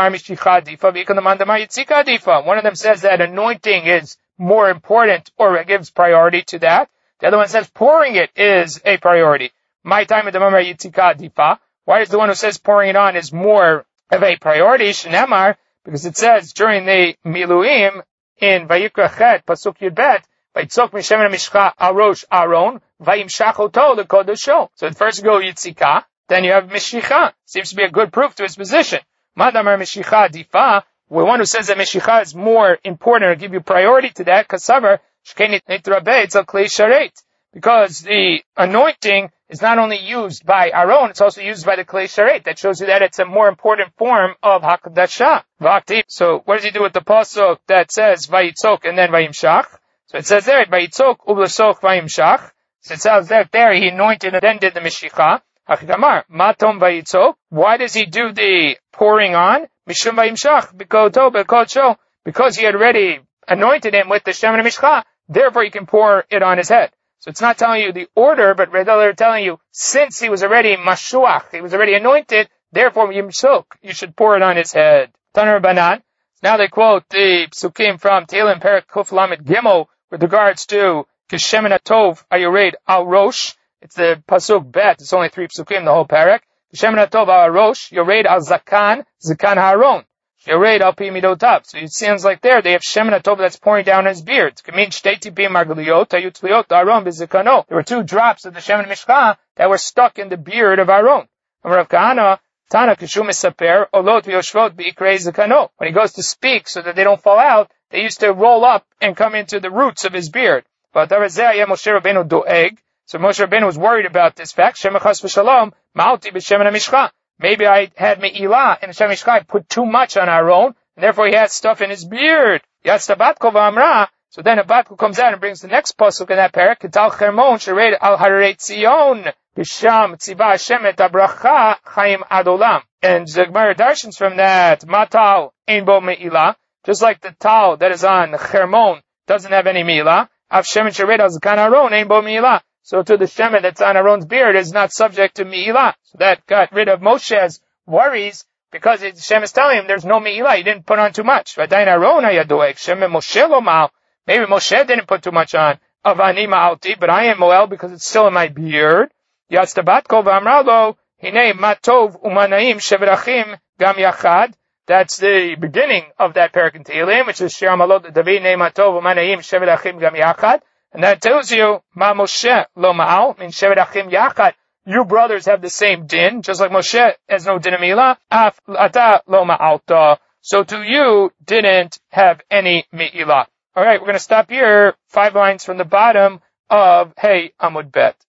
of them says that anointing is more important or it gives priority to that. The other one says pouring it is a priority. My time at the Mamar Yitzika Difa. Why is the one who says pouring it on is more of a priority? Shnemar, because it says during the Miluim in Vayikra Chet, Pasuk Yud Bet, Vayitzok Mishemen Mishcha Arosh Aron, Vayimshach Oto L'Kodesho. So first go Yitzika, then you have Mishicha. Seems to be a good proof to his position. Madamar Mishicha Difa, the one who says that Mishicha is more important or give you priority to that, Kasavar, Shkenit Nitrabe, it's a Klei Sharet. Because the anointing is not only used by Aaron, it's also used by the Klei Sharet. That shows you that it's a more important form of Hakdasha. So what does he do with the pasuk that says Vayitzok and then Vayimshach? So it says there, Vayitzok Ublasok Vayimshach. So it says that there, he anointed and then did the Mishicha. Hachidamar, Matom Vayitzok. Why does he do the pouring on? Mishum Vayimshach, Bikoto, Bikocho. Because he had already anointed him with the Shemen Mishcha, therefore he can pour it on his head. So it's not telling you the order, but rather telling you, since he was already Mashuach, he was already anointed, therefore Yimshuk, you should pour it on his head. Taner Banan. Now they quote the psukim from Tehillim Perek Kuf Lamed Gimel with regards to Kishemen Atov Ayored Al Rosh. It's the pasuk bet. It's only three psukim, the whole parak. Kishemen Atov Al Rosh Yored Al Zakan Zakan Haron. Yored Al Pi Midotav. So it seems like there they have Shemen Atov that's pouring down his beard. There were two drops of the Shemen Mishcha that were stuck in the beard of Aaron. Rav Kahana, Tana Kishum Saper, Olot V'Yoshvot B'ikrei Zakano. When he goes to speak so that they don't fall out, they used to roll up and come into the roots of his beard. But Moshe Rabbeinu doeg. So Moshe Rabbeinu was worried about this fact. Shemachas v'shalom, Ma'alti b'Shemen Mishcha. Maybe I had Me'ilah and Shemen Mishcha, I put too much on Aaron, and therefore he had stuff in his beard. Yatzta Batko v'amra. So then a Batko comes out and brings the next pasuk in that parak, Ketal Chermon, Shered al Harei Tzion, Bisham Tziva Hashem et Abracha, Chaim Adolam. And the Gemara darshans from that, Matal ein bo Me'ilah, just like the tal that is on Chermon doesn't have any Me'ilah, Av Shemen Shered al Zakan Aaron ein bo Me'ilah. So to the Shemen that's on Aaron's beard is not subject to Me'ilah. So that got rid of Moshe's worries, because it, Shem is telling him there's no Me'ilah, he didn't put on too much. Maybe Moshe didn't put too much on. Avani ma'alti, but I am Moel because it's still in my beard. Yatztabatko v'amralo, hine matov umanaim shevrachim gam yachad. That's the beginning of that parak in Tehillim, which is Shir Amalot David ne matov umanaim shevrachim gam yachad. And that tells you, Ma Moshe lo ma'al, means shevrachim yachad. You brothers have the same din, just like Moshe has no din of Me'ilah. Af ata lo ma'alta. So to you didn't have any Me'ilah. Alright, we're going to stop here. Five lines from the bottom of Hey Amud Bet.